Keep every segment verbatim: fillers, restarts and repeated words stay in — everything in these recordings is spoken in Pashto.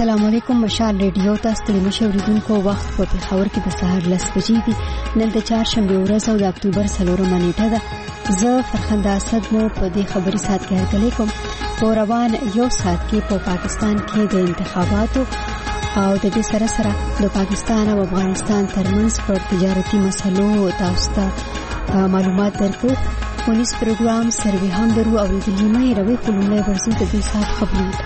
السلام علیکم. مشال ریډیو تاسو ته مشو ریډونکو وخت په پېښور کې د سهار لس بجې دي. نن د چهارشنبه ورځ او د اکتوبر څلورمه نیټه ده. زه فرخنده اسد مو په دې خبري سات کې هرکلی کوم. په روان یو سات کې په پاکستان کې د انتخاباتو او د دې سره سره د پاکستان او افغانستان ترمنځ پر تجارتي مسلو تاسو ته معلومات درکو. پولیس پروګرام سروي هم درو او د لیمه روي خلونه ورسې د دې سات خبرونه.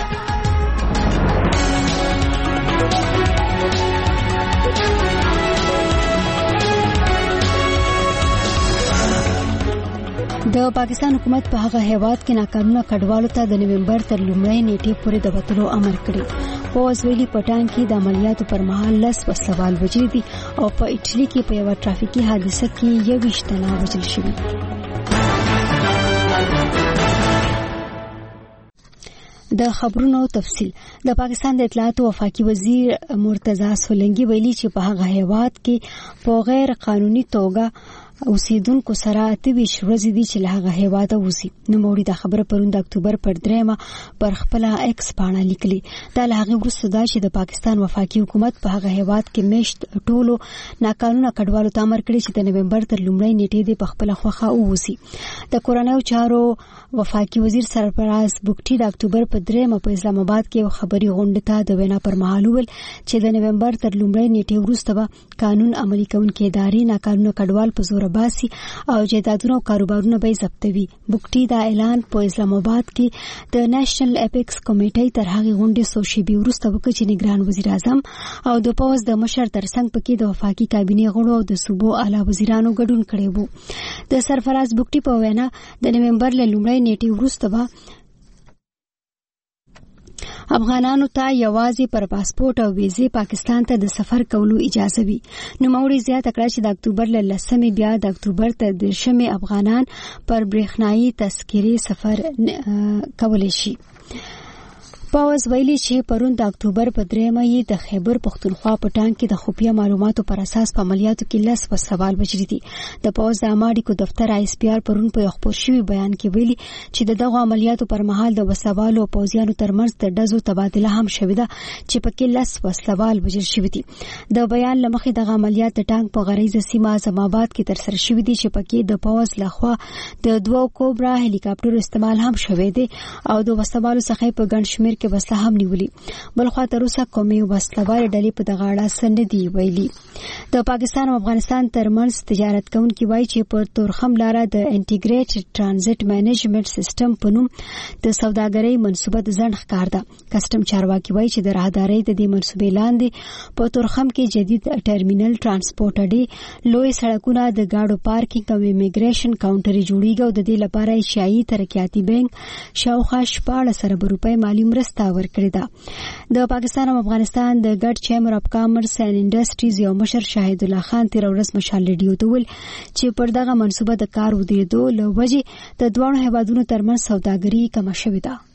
د پاکستان حکومت په هغه هیواد کې ناقانونه کډوالو ته د نومبر تر لومړۍ نیټې پورې د وټلو امر کړی. په وزویلی پټان کې د عملیاتو پر مهال لس وسلوال وژل دي او په ایټالي کې په یو ټرافیکي حادثه کې یو ویشتنه وژل شوي. د خبرونو تفصیل. د پاکستان د اطلاعات او وفاقي وزیر مرتضی سولنګي ویلي چې په هغه هیواد کې په غیر قانوني توګه اوسیدونکو سره اتویش ورځې دي چې له هغه هیواده وځي. نو موري د خبره پرون د اکتوبر پر دریمه پر خپل ایکس باندې لیکلي. دا له هغه وروسته دا چې د پاکستان وفاقي حکومت په هغه هیواد کې میشت ټولو ناقانونه کډوالو ته امر کړی چې د نومبر تر لومړۍ نیټې د خپل خوخه ووسی. د کورونیو چارو وفاقي وزیر سرپرست بوکټي د اکتوبر په دریمه په اسلام آباد کې یو خبري غونډه ته د وینا پر مهال ویل چې د نومبر تر لومړۍ نیټې وروسته به قانون عملي کوونکې ادارې ناقانونه کډوال په زور باسي او جیدادونه او کاروبارونه به ضبطوي. بوکټي دا اعلان په اسلام آباد کې د نېشنل اپیکس کمیټې تر هغه غونډې سو شي به ورسته وکړي چې نگران وزیر اعظم او د پوز د مشر ترڅنګ پکې د وفاقي کابینې غړو او د صوبو اعلی وزیرانو ګډون کړي وو. د سرفراز بوکټي په وینا د نومبر له لومړۍ نیټې وروسته به افغانانو ته یوازې پر پاسپورت او ویزه پاکستان ته د سفر کولو اجازه وي. نو موري زیاته کړه چې د اکتوبر ل لسمې بیا د اکتوبر ته د شمه افغانان پر برېښنايي تذکرې سفر کولای شي. پاوز ویلي چې پرون د اکتوبر په دریمه یې د خیبر پختونخوا په ټانک کې د خفیه معلوماتو پر اساس په عملیاتو کې لس وسوال وجري دي. د پاوز د اماډیکو دفتر آی اس پی آر پرون په خپل شوی بیان کې ویلي چې د دغه عملیاتو پر مهال د وسوالو او پوزیانو ترمنځ د ډزو تبادله هم شوې ده چې پکې لس وسوال وجل شوی دي. د بیان لمخې دغه عملیات د ټانک په غریزه سیمه اعظم آباد کې تر سره شوی دي چې پکې د پاوز لخوا د دوه کوبرا هلیکاپټر استعمال هم شوی دی او د وسوالو څخه په ګڼ شمیر کې وسله هم نیولي. بل خو تر اوسه کومي وسلوال ډلې په دغه اړه سند دی ویلي. د پاکستان او افغانستان ترمنځ تجارت کوونکي وایي چې په تورخم لاره د انټیګریټډ ټرانزیټ مینجمنت سیستم په نوم د سوداګرۍ منصوبه د ځنډ ښکار ده. کسټم چارواکي وایي چې د راهدارۍ د دې منصوبې لاندې په تورخم کې جدید ټرمینل ترانسپورت اډې لوی سړکونه د گاډو پارکینګ او امیګریشن کاونټر جوړیږي او د دې لپاره ایشیایي ترقیاتي بانک شاوخوا شپاړس ارب روپۍ مالی مرسته ورکړي ده. د پاکستان او افغانستان د ګډ چیمبر اف کامرس اینڈ انډستریز یو مشر شاهد الله خان تیر ورځ مشال ریډیو ته ویل چې پر دغه منصوبه د کار ودرېدو له وجې د دوه هیوادونو ترمنځ سوداګري کم شوې ده.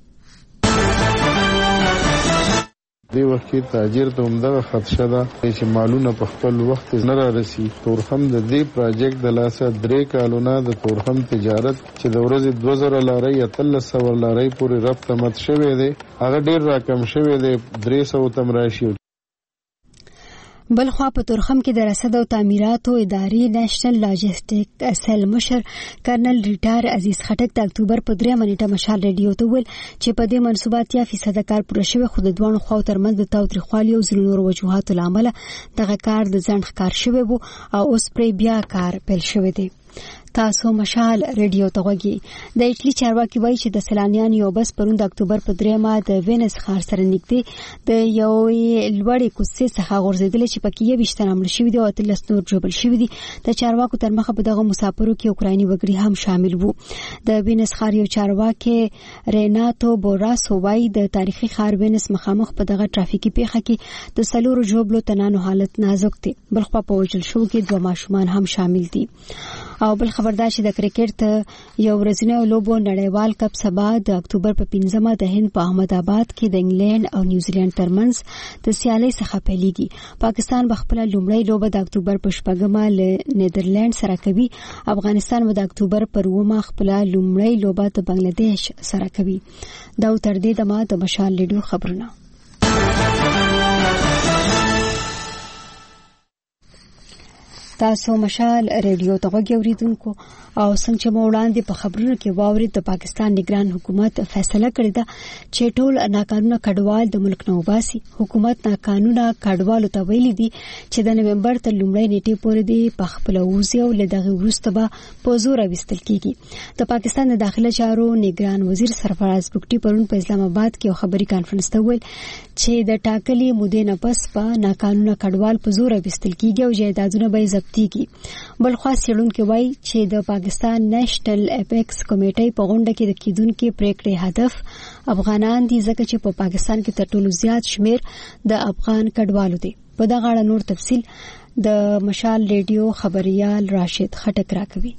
دی وخت کې تاجر ته عمده خدشه ده چې مالونه په خپل وخت نه را رسی. تورخم د دې پروجیکټ د لاسه درې کالونه د تورخم تجارت چې د ورځې دوه زره لارۍ اتلس سوه لارۍ پورې ربط مت شوی دی هغه ډېر راکم شوی دی درې سوه تم راشي. بلخوا په تورخم کې د رصد او تعمیراتو ادارې نېشنل لاجستیک سیل مشر کرنل ریټایر عزیز خټک د اکتوبر په دریمه نیټه مشال ریډیو ته ویل چې په دې منصوبه اتیا فیصد کار پوره شوی خو د دوه خواو ترمنځ د تاوتریخوالي او ځینو نورو وجوهاتو له امله دغه کار د ځنډ ښکار شوی و او اوس پرې بیا کار پیل شوی دی. تاسو مشال ریډیو ته غوږی. د ایټلی چارواکي وایي چې د سیلانیانو یو بس پرون د اکتوبر په دریمه د وینس ښار سره نږدې د یو لوړې کوڅې څخه غورځېدل چې پکې یو ویشتنه مړه شوي دي او اتلس نور ژوبل شوي دي. د چارواکو تر مخه په دغه مسافرو کې اوکرایني وګړي هم شامل وو. د وینس ښار یو چارواکي ریناتو بوراسو وایي د تاریخي ښار وینس مخامخ په دغه ټرافیکي پیښه کې د څلورو ژوبلو تنانو حالت نازک دی. بلخوا په وژل شو کې دوه ماشومان هم شامل دي. او بل خبردار چې د کرکټ یو ورځنی لوبو نړیوال کپ سبا د اکتوبر په پنځمه د هند په احمد آباد کې د انګلند او نیوزیلند ترمنځ د سیالۍ څخه پیلېږي. پاکستان به خپل لومړی لوبه د اکتوبر په شپږمه له نیدرلند سره کوي. افغانستان به د اکتوبر پر اوومه خپل لومړی لوبه د بنگلاديش سره کوي. دا تر دې دمه د مشال ریډیو خبرونه. تاسو مشال ریډیو ته غوږی اوریدونکو او څنګه چې وړاندې په خبرونو کې واورید د پاکستان نگران حکومت فیصله کړې ده چې ټول ناقانونه کډوال د ملک نه وباسي. حکومت ناقانونه کډوالو ته ویلي دي چې د نومبر تر لومړۍ نیټې پورې دی په خپل وزي او لدغه وروسته به په زور وستل کیږي. د پاکستان د داخله چارو نگران وزیر سرفراز بګټي پرون په اسلام آباد کې خبري کانفرنس ته ویل چې د ټاکلي مودې نه پس په ناقانونه کډوال په زور وستل کیږي او جایدادونه به ضبطيږي. بل خاص چلونکو وایي چې د پاکستان نېشنل اپیکس کمیټې په غونډه کې د کیدونکو پریکړې هدف افغانان دي ځکه چې په پاکستان کې تر ټولو زیات شمیر د افغان کډوالو دي. په دغه اړه نور تفصيل د مشال ریډیو خبريال راشد خټک راکوي.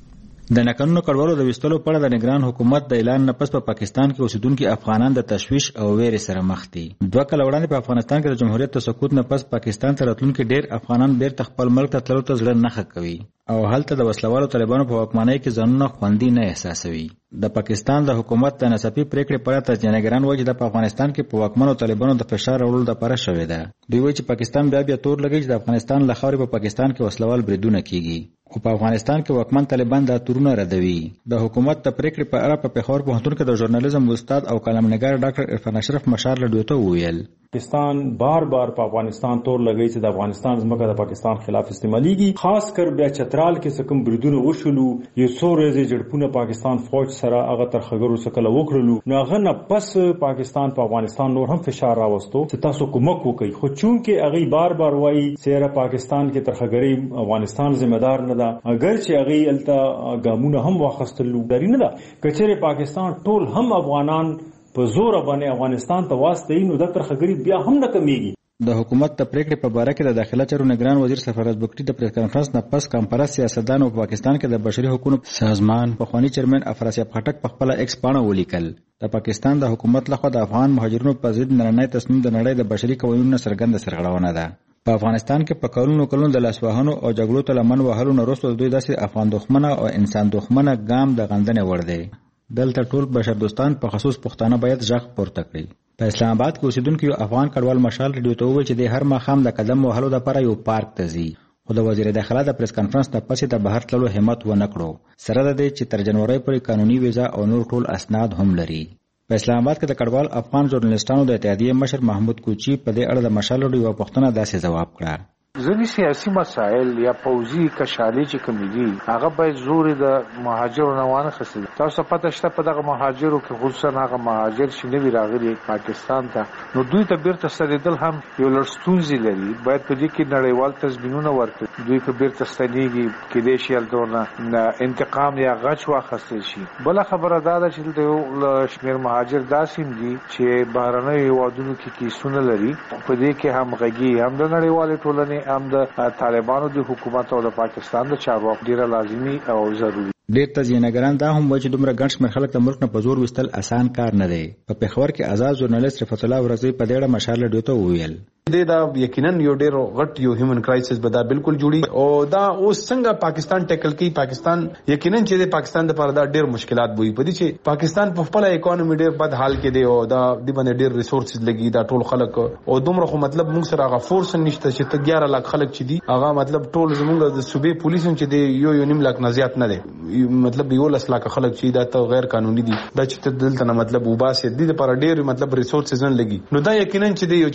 د ناقانونه کډوالو د وستلو په اړه د نگران حکومت د اعلان نه پس په پا پاکستان کې اوسیدونکو افغانان د تشویش او ویرې سره مخ دي. دوه کال وړاندې په افغانستان کې د جمهوریت د سقوط نه پس پاکستان ته راتلونکي ډېر افغانان بیرته خپل ملک ته تللو ته زړه نه ښه کوي او هلته د وسلوالو طالبانو په واکمنۍ کې ځانونه خوندي نه احساسوي. د پاکستان د حکومت د ناڅاپي پریکړې په اړه تجنګران وایي چې د افغانستان کې په واکمنو طالبانو د فشار راوړلو لپاره شوې ده. دوی وایي چې پاکستان بیا بیا تور لګي چې د افغانستان له خاورې په پاکستان کې وسلوال بریدونه کیږي او په افغانستان کې واکمن طالبان د تورونه ردوي. د حکومت د پریکړې په اړه په پېښور پوهنتون کې د ژورنالیزم استاد او کالمنګار ډاکټر عرفان اشرف مشال رډیو ته وویل پاکستان بار بار په افغانستان تور لګی چې د افغانستان ځمکه د پاکستان خلاف استعماليږي. خاص کر بیا چترال کې سکم بریدونه وشولو یو څو ورځې جړپونه پاکستان فوج سره هغه تر خګرو سکل وکړلو نو هغه نه پس پاکستان په افغانستان نور هم فشار راوستو چې تاسو کومک وکړي. خو چون کې هغه بار بار وایي چې پاکستان کې تر خګری افغانستان ذمہ دار نه ده اگر چې هغه الته ګامونه هم واخستلو درې نه ده کچره پاکستان ټول هم افغانان په زور باندې افغانستان ته واسطه نو د ترخګری بیا هم نه کمیږي. د حکومت د پریکړې په باره کې د داخله چارو نگران وزیر سرفراز بګټي د پریس کانفرنس نه پس کمپاس سیاستدانو په پاکستان کې د بشري حقوقو سازمان په خواني چیرمن افراسیاب خټک په خپل ایکس پاڼه ولیکل د پاکستان د حکومت لخوا د افغان مهاجرینو په ضد نړیوال تصمیم د نړۍ د بشري قوانینو څرګنده سرغړونه ده. په افغانستان کې په کلونو کلونو د لاسوهنو او جګړو ته لمن وهلو نه وروسته دوی داسې افغان دښمنه او انسان دښمنه ګام د غندنې وړ دی. دلته ټول بشر دوستان په خصوص پښتانه باید ځخ پورته کړي. په اسلام آباد کې اوسیدونکو یو افغان کډوال مشال ریډیو ته وویل چې د هر ماښام د قدم وهلو لپاره یو پارک ته ځي خو د وزیر داخله د پریس کانفرنس نه پسې د بهر تللو همت ونه کړو سره د دې چې تر جنوري پورې قانوني ویزا او نور ټول اسناد هم لري. په اسلام آباد کې د کډوال افغان ژورنالیستانو د اتحادیې مشر محمود کوچی په دې اړه د مشال ریډیو یو پوښتنه داسې ځواب کړه ځینې سیاسي مسایل یا پوځي کشالي چې کوم دي هغه باید زور د مهاجرو نه وانه خسي. تاسو پته شته په دغه مهاجرو کې خصوصا هغه مهاجر چې نوی راغلي پاکستان ته نو دوی ته بیرته ستنېدل هم یو لړ ستونزې لري. باید په دې کې نړیوال تضمینونه ورکړي دوی په بیرته ستنېږي کېدای شي هلته انتقام یا غچ واخیستل شي. بله خبره دا ده چې دلته شمېر مهاجر داسې دي چې بهرنیو هېوادونو کې کیسونه لري په دې کې همغږي هم د نړیوالې ټولنې هم د طالبانو د حکومت او د پاکستان د چارواکو ډیره لازمي او ضروري. ډېر تجزیه‌نګران دا هم وایي چې دومره ګڼ شمېر خلک د ملک نه په زور وستل اسان کار نه دی. په پېښور کې آزاد ژورنالیست رفعت الله ورزی په دې اړه مشال ریډیو ته وویل دا یقینا یو ډېر غټ یو هیومن کرایسس به دا بالکل جوړي او دا اوس څنګه پاکستان ټیکل کوي. پاکستان یقینا چې د پاکستان د لپاره دا ډېر مشکلات وي په دې چې پاکستان په خپل اکانومي ډېر بد حال کې دی او دا د باندې ډېر ریسورسز لګي دا ټول خلک او دومره خو مطلب موږ سره هغه فورس نشته چې ته اګیاره لک خلک چې دي هغه مطلب ټول زموږ د صوبې پولیس هم چې دی یو یو نیم لک نه زیات نه دی مطلب یو لس لک خلک چې دا ته غیر قانوني دي دا چې دلته نه مطلب وباسي د دې لپاره ډېر مطلب ریسورسز نه لګي نو دا یقینا چې دی یو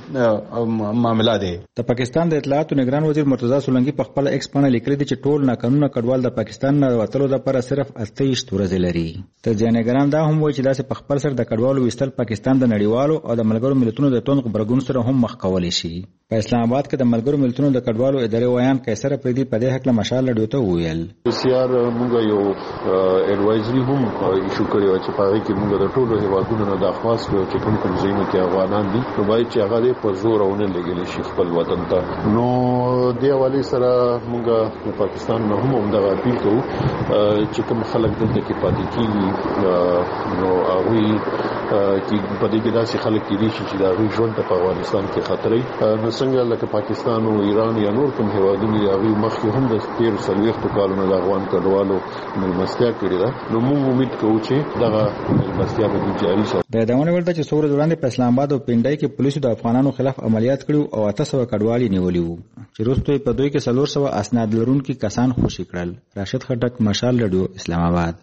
چیلنجینګ د پاکستان د اطلاعاتو نگران وزیر مرتضی سولنګي په خپل ایکس پاڼه لیکلي دي چې ټول ناقانونه کډوال د پاکستان نه وتلو لپاره صرف اتهشت ورځې لري. تجزیه‌نګران دا هم وایي چې داسې په خپل سر د کډوالو وستل پاکستان د نړیوالو او د ملګرو ملتونو د توند غبرګون سره هم مخ کولی شي. په اسلام آباد کې د ملګرو ملتونو د کډوالو ادارې ویان قیصر افریدي په دې حق له مشال ریډیو ته وویل سیار موږ یو اډوایزري هم ایشو کړی و چې په هغه کې موږ د ټولو هیوادونو نه درخواست کړو چې کوم کوم ځایونه کې افغانان دي نو باید چې هغه په زور او نه لګیل شي خپل وطن ته. نو د حواله سره موږ د پاکستان نه هم دا اپیل کوو چې کوم خلک دلته کې پاتې کیږي نو هغه چې په دې کې داسې خلک دي چې دا غوي ژوند په افغانستان کې خطرې نو څنګه لکه پاکستان او ایران یا نور کوم هیوادونه هغه مخکې هم د تیر سلويختو کالونو د افغان کډوالو ملمستیا کړې ده نو موږ امید کوو چې دغه ملمستیا به جاري شي. د داونه ولته چې څوره وړاندې په اسلام آباد او پنډای کې پولیسو د افغانانو خلاف عملیات کړو او اته سوه کډوالي نیولي وو چې وروسته په دوی کې څلور سوه اسناد لرونکي کسان خوشي کړل. راشد خټک، مشال رادیو، اسلام آباد.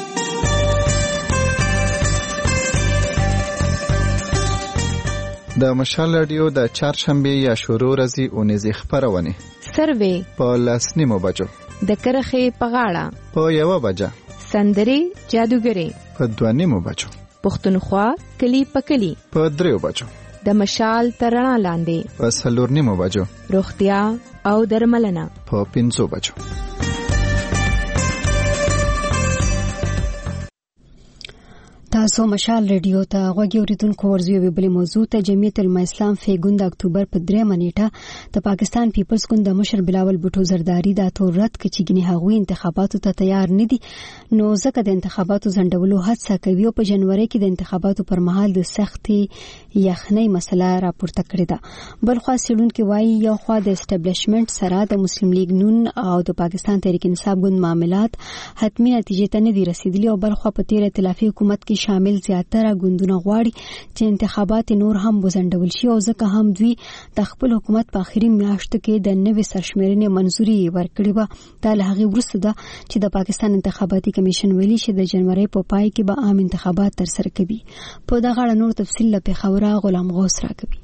د مشال رادیو د چهارشنبه یا شروع ورځې اونیزې خبرونه سروې په لسنیمو بجو د کرخې په غاړه په یوه بجه سندري جادوګري په دوه نیمو بجو پښتونخوا کلی په کلی په دریو بجو د مشال ترڼا لاندې په څلور نیمو بجو روغتیا او درملنه په پنځو بجو. تاسو مشال ریډیو ته غوږی اوریدونکو ورزیو به بل موضوع ته جمعیت العلماء اسلام فیګوند اکتوبر په درې منېټه د پاکستان پیپلز ګوند د مشر بلاول بوټو زرداری د تورات کې چې هغوی انتخاباتو ته تیار نه دي نو ځکه د انتخاباتو ځنډولو هڅه کوي او په جنوري کې د انتخاباتو پر مهال د سختي یخنۍ مسله راپورته کړې ده. بل خو سیډونکو وایي یو خو د اسټابلیشمنت سره د مسلم لیگ نون او د پاکستان تحریک انصاف ګوند معاملات حتمی نتیجې ته نه دي رسیدلي او بل خو په تیر ائتلافي حکومت کې شامل زیاتره ګوندونه غواړي چې انتخابات نور هم وزندول شي او ځکه هم دوی د خپل حکومت په اخیری میاشتو کې د نوې سرشمیرنې منزوري ورکړې و. دا له هغې وروسته ده چې د پاکستان انتخاباتي کمیشن ویلي چې د جنوري په پای کې به عام انتخابات ترسره کوي. په دغه اړه نور تفصیل له پېښوره غلام غوث راکوي.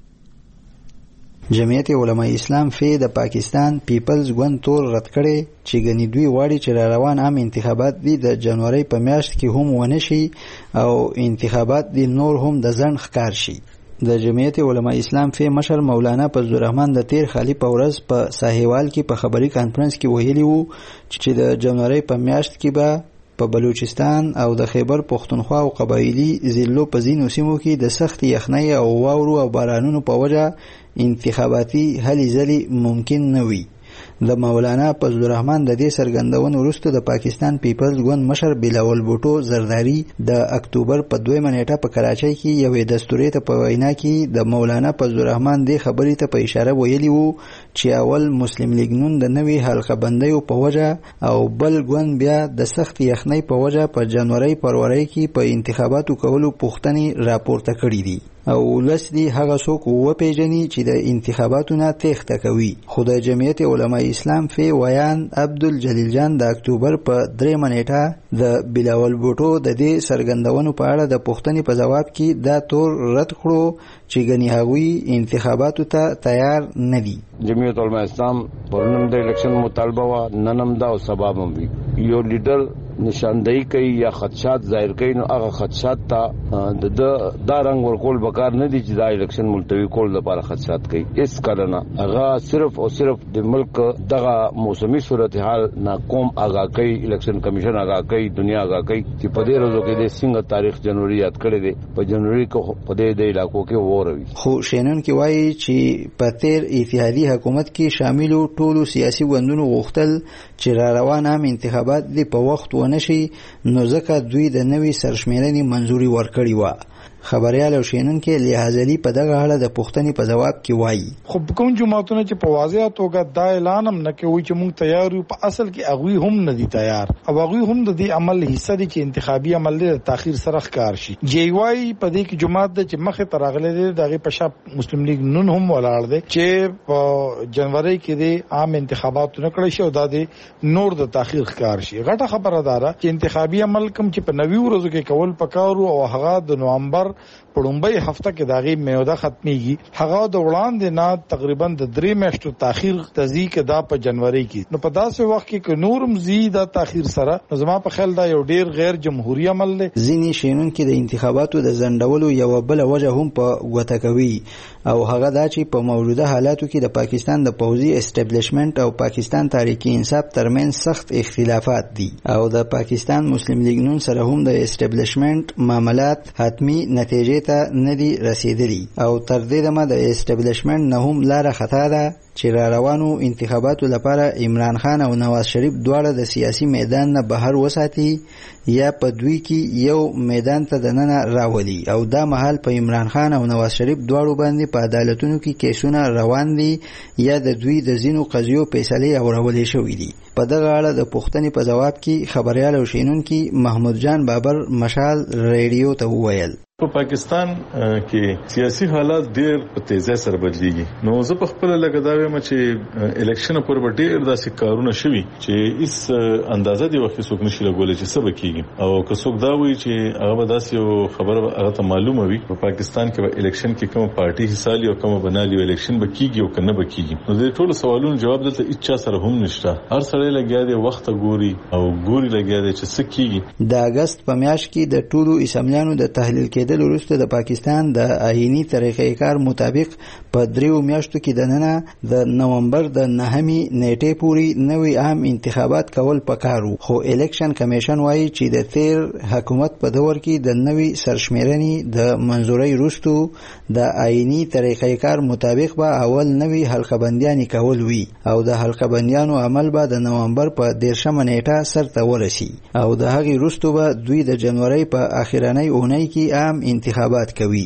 جمعیت علماء اسلام فی د پاکستان پیپلز ګوند تور رد کړي چې غنی دوی واړي چې را روان عام انتخابات دي د جنوري په میاشت کې هم ونه شي او انتخابات دي نور هم د ځن ښکار شي. د جمعیت علماء اسلام فی مشر مولانا فضل الرحمن د تیر خالی په ورځ په ساحوال کې په خبري کانفرنس کې ویلي وو چې د جنوري په میاشت کې به په بلوچستان او د خیبر پښتونخوا او قبایلی ضلعو په ځینو سیمو کې د سخت یخنۍ او واورو او بارانونو په وجه انتخاباتي هلې ځلې ممکن نه وي. د مولانا فضل الرحمن د دې څرګندونې وروسته د پاکستان پیپلز ګوند مشر بلاول بوټو زرداری د اکتوبر په دویمه نیټه په کراچۍ کې یوې دستورې ته په وینا کې د مولانا فضل الرحمن دې خبرې ته په اشاره ویلي وو چې اول مسلم لیگ نون د نوې حلقه بندیو په وجه او بل ګوند بیا د سخت یخنۍ په وجه په جنوري فروری کې په انتخاباتو کولو پوښتنې راپورته کړې دي او ولس دی هغه څوک وپیژني چې د انتخاباتو نه تېښته کوي. خو د جمعیت علماء اسلام فی ویان عبدالجلیل جان د اکتوبر په درېیمه نیټه د بلاول بوټو د دې څرګندونو په اړه د پوښتنې په ځواب کې دا تور رد کړو چې ګنې هغوی انتخاباتو ته تیار نه دي. جمعیت علماء اسلام پرونم د الیکشن مطالبه وا ننم دا او سبب هم وي یو لیډر نشاندهی کوي یا خدشات ظاهر کوي نو هغه خدشات ته د دا رنگ ورکول بکار نه دي چې دا الیکشن ملتوی کول لپاره خدشات کوي. اس کارنه هغه صرف او صرف د ملک دغه موسمي صورتحال نه قوم آگاه کوي الیکشن کمیشن آگاه کوي دنیا آگاه کوي چې په دې ورځو کې د څنګه تاریخ جنوري یاد کړی دی په جنوري کې په دې د علاقو کې وروي. خو شینون کې وایي چې په تیر اتحادی حکومت کې شاملو ټولو سیاسي ګوندونو غوښتل چې را روان عام انتخابات دی په وخت ونشي نو ځکه دوی د نوې سرشمیرنې منزوري ورکړې وه. خبريال او شینونکو لحاظلی په دغه اړه د پوښتنې په جواب کې وایي خو کوم جماعتونه چې په واضح توګه دا اعلان هم نه کوي چې موږ تیار یو په اصل کې هغه هم نه دي تیار او هغه هم د دې عمل حصہ دي چې انتخابي عمل له تاخير سره ښکار شي. جی واي په دې کې جماعت د چې مخه ترغله دي دغه په شپ مسلم لیگ نون هم ولاړ دي چې په جنوري کې د عام انتخابات نه کړی شي او د نور د تاخير ښکار شي. غټه خبره ده چې انتخابي عمل کوم چې په نوي ورځو کې کول پکارو او هغه د نومبر پړومبۍ هفته کې داغي میوده ختميږي هغه د وړاندې نه تقریبا د درې میاشتو تاخير تزیک دا په جنوري کې نو په داسې وخت کې ک نورم زیاده تاخير سره زما په خیال دا یو ډیر غیر جمهوریت عمل دی. ځینې شینونکو د انتخاباتو د ځنډولو یو بل وجه هم په غوته کوي او هغه دا چې په موجوده حالاتو کې د پاکستان د پوځي اسټابلیشمنت او پاکستان تحریک انصاف ترمن سخت اختلافات دي او د پاکستان مسلم لیگ نون سره هم د اسټابلیشمنت معاملات حتمی نتیجې ته ندي رسیدلی او تر دې دمه د اسټابلیشمنت نه هم لاره خطا ده چې را روانو انتخاباتو لپاره عمران خان او نواز شریف دواړه د سیاسي میدان نه بهر وساتي یا په دوی کې یو میدان ته دننه راولي او دا مهال په عمران خان او نواز شریف دواړو باندې په عدالتونو کې کیسونه روان دي یا د دوی د ځینو قضیو فیصلې اورولې شوې دي. په دغه اړه د پوښتنې په جواب کې خبريال او شینونکي محمود جان بابر مشال ریډیو ته وویل په پاکستان کې سیاسي حالات ډېر په تیزی سره بدلیږي. نو زه په خپل لګا دا وایم چې الیکشن پر ډېر داسې کارونه شوي چې هیڅ اندازه دی وخت څوک نشي لګولای چې څه وکړي او که څوک دا وایي چې هغه به داسې یو خبره هغه ته معلومه وي په پاکستان کې به الیکشن کې کوم پارټي حصہ لري او کوم بنالي الیکشن به کیږي او کنه به کیږي. نو د ټولو سوالونو جواب دلته هیڅ سره هم نشته. هر سړی لګیا دی وخت ګوري او ګوري لګیا دی چې څه کیږي. د اگست په میاشت کې د ټولو اسمبلیانو د تحلیل کېدل وروسته د پاکستان د آئینی طریقې کار مطابق په دریو میاشتو کې دننه د نومبر د نهمې نیټې پورې نوې عام انتخابات کول پکارو. خو الیکشن کمیشن وایي چې د تیر حکومت په دور کې د نوې سرشمیرنې د منظورۍ وروسته د آئینی طریقې کار مطابق به اول نوې حلقه بندیانې کول وي او د حلقه بندیانو عمل به د نومبر په دیرشمه نیټه سرته ورسي او د هغې وروسته به دوی د جنوري په اخرنۍ اونۍ کې عام انتخابات کوي.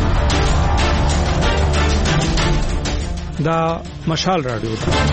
دا مشال رادیو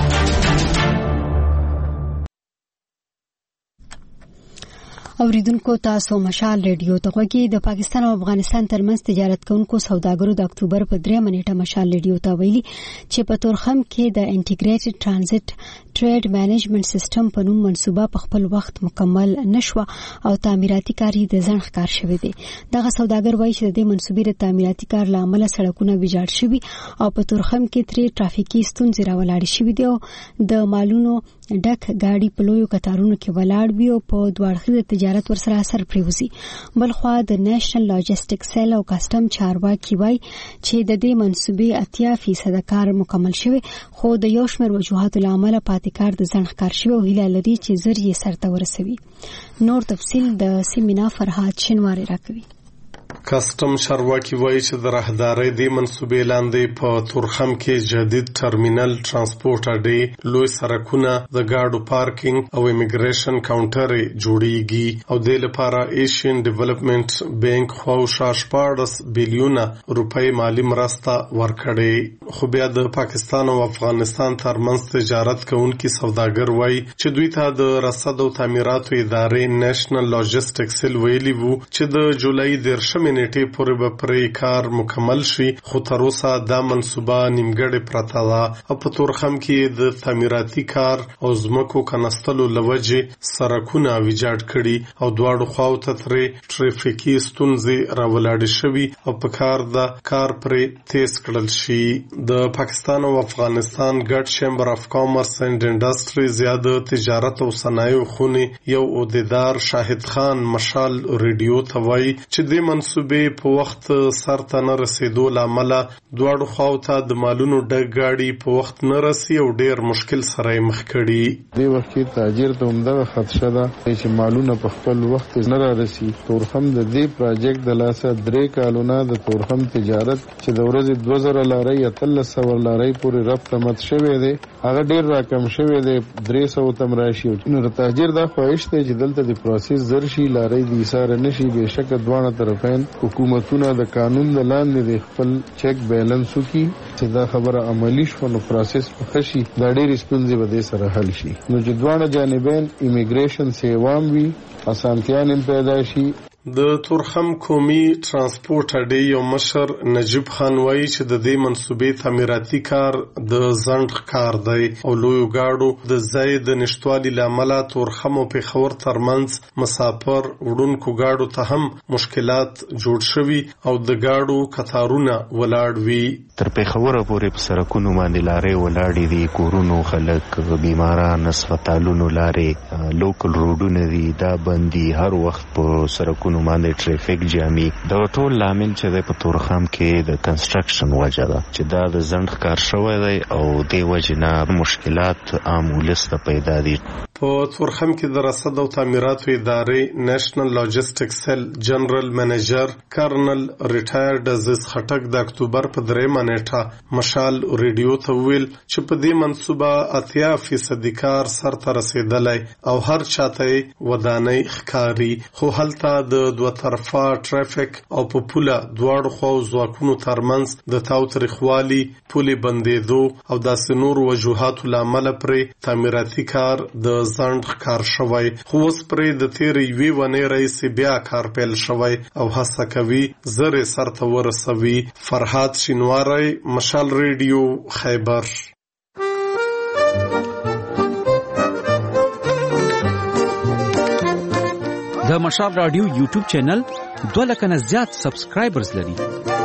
اوریدونکو تاسو مشال ریډیو ته غوږی. د پاکستان او افغانستان ترمنځ تجارت کوونکو سوداګرو د اکتوبر په درېمه نیټه مشال ریډیو ته ویلي چې په تورخم کې د انټیګریټډ ټرانزیت ټریډ مینجمنت سیستم په نوم منصوبه په خپل وخت مکمل نشوه او تعمیراتي کار د ځنډ ښکار شوی دی. دغه سوداګر وایي چې د دې منصوبې د تعمیراتي کار له امله سړکونه ویجاړ شوي او په تورخم کې ترې ټرافیکي ستونزې راولاړې شوې دي او د مالونو ډک ګاډي په لویو کتارونو کې ولاړ وي او په دوه اړخیزه تجارت ورسره اثر پریوزي. بلخوا د نېشنل لاجستیک سیل او کسټم چارواکي وایي چې د دې منصوبې اتیا فیصد کار مکمل شوی خو د یو شمېر وجوهاتو له امله پاتې کار د ځنډ ښکار شوی او هیله لري چې ژر یې سرته ورسوي. نور تفصیل د سیمینا فرهاد شینواری راکوي. کسټم چارواکي وایي چې د راهدارۍ د منصوبې لاندې په تورخم کې جدید ټرمینل، ترانسپورت اډې، لوی سړکونه، د ګاډو پارکینګ او امیګریشن کاونټر جوړیږي او د لپاره ایشین ډیولپمنٹ بانک خواوشا شپاړس بیلیونه روپۍ مالی مرسته ورکړې. خو بیا د پاکستان او افغانستان ترمنځ تجارت کوونکي سوداګر وایي چې دوی ته د رصد او تعمیراتو ادارې نېشنل لاجستیک سیل ویلي وو چې د جولای دیرشمې نیټې پورې به پرې کار مکمل شي خو تر اوسه دا منصوبه نیمګړې پرته ده او په تورخم کې د تعمیراتي کار او ځمکو کنستلو له وجې سړکونه ویجاړ کړي او دواړو خواو ته ترې ټریفیکي ستونزې راولاړې شوي او په کار د کار پرې تیز کړل شي. د پاکستان او افغانستان ګډ چیمبر اف کامرس اینډ انډسټریز یا د تجارت او صنایعو خونې یو عہدیدار شاهد خان مشال ریډیو ته وایي چې د منصوبې په وخت سرته نه رسیدو له امله دواړو خواو ته د مالونو ډک ګاډي په وخت نه رسي او ډیر مشکل سره یې مخ کړي. دې وخت کې تاجر ته همدغه خدشه ده چې مالونه په خپل وخت نه را رسي. تورخم د دې پروجیکټ د لاسه درې کالونه د تورخم تجارت چې د ورځې دوه زره لارۍ اتلس سوه لارۍ پورې ربط مت شوی دی هغه ډیر راکم شوی دی درې سوه تم راشي. نو د تاجر دا خواهش دی چې دلته د پروسس زر شي لارۍ د ایثار نشي. بېشکه دواړه طرفین حکومتونه د قانون د لاندې د خپل چیک بیلنس وکړي چې دا خبره عملی شو نو پروسس په خشي دا ډېرې ستونزې به دې سره حل شي. نو چې دواړه جانبین امیګریشن سیوام وي اسانتیان هم پیدا شي. د تورخم قومي ترانسپورت اډې یو مشر نجیب خان وایي چې د دې منصوبې تعمیراتي کار د ځنډ کار دی او لویو ګاډو د ځای د نشتوالي له امله تورخم او پېښور ترمنځ مسافر وړونکو ګاډو ته هم مشکلات جوړ شوي او د ګاډو کتارونه ولاړ وي. تر پېښوره پورې په سړکونو باندې لارې ولاړې دي، کورونو خلک، بیماران، هسپتالونو لارې، لوکل روډونه دي دا بندي، هر وخت په سړکونو باندې ټریفیک جامي. دا ټول لامل چې د په تورخم کې د کنستراکشن وجه ده چې دا د ځنډ کار شوی دی او د وجې نه مشکلات عام ولس ته پیدا دي. په تورخم کې د رصد او تعمیراتو ادارې نېشنل لاجستیک سیل جنرال منیجر کرنل ریټایرډ عزیز خټک د اکتوبر په دریمه نیټه مشال ریډیو ته ویل چې په دې منصوبه اتیا فیصدي کار سرته رسیدلی او هر چاته ودانۍ ښکاري، خو هلته د دوه طرفه ټرافیک او په پوله دواړو خواو ځواکونو ترمنځ د تاوتریخوالي، پولې بندېدو او داسې نورو وجوهاتو له امله پرې تعمیراتي کار د ځنډ ښکار شوی، خو اوس پرې د تېرې یوې ونې راهیسې بیا کار پیل شوی او هڅه کوي زر یې سرته ورسوي. فرهاد شینواری، مشال ریډیو، خیبر. د مشال رادیو یوټیوب چینل دوه لکه نه زیات سبسکرایبرز لري.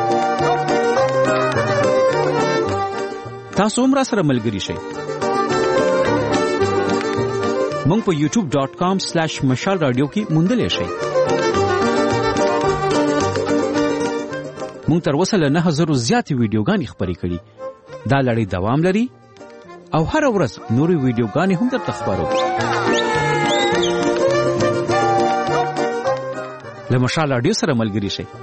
تاسو هم را سره ملګري شئ. مونږ په یوټیوب ډاٹ کام سلیش مشال رادیو کې موندلی شئ. مونږ تر اوسه له نه زرو زیاتې ویډیوګانې خپرې کړي. دا لړۍ دوام لري او هره ورځ نورې ویډیوګانې هم درته خپرو. له مشال رادیو سره ملګري شئ.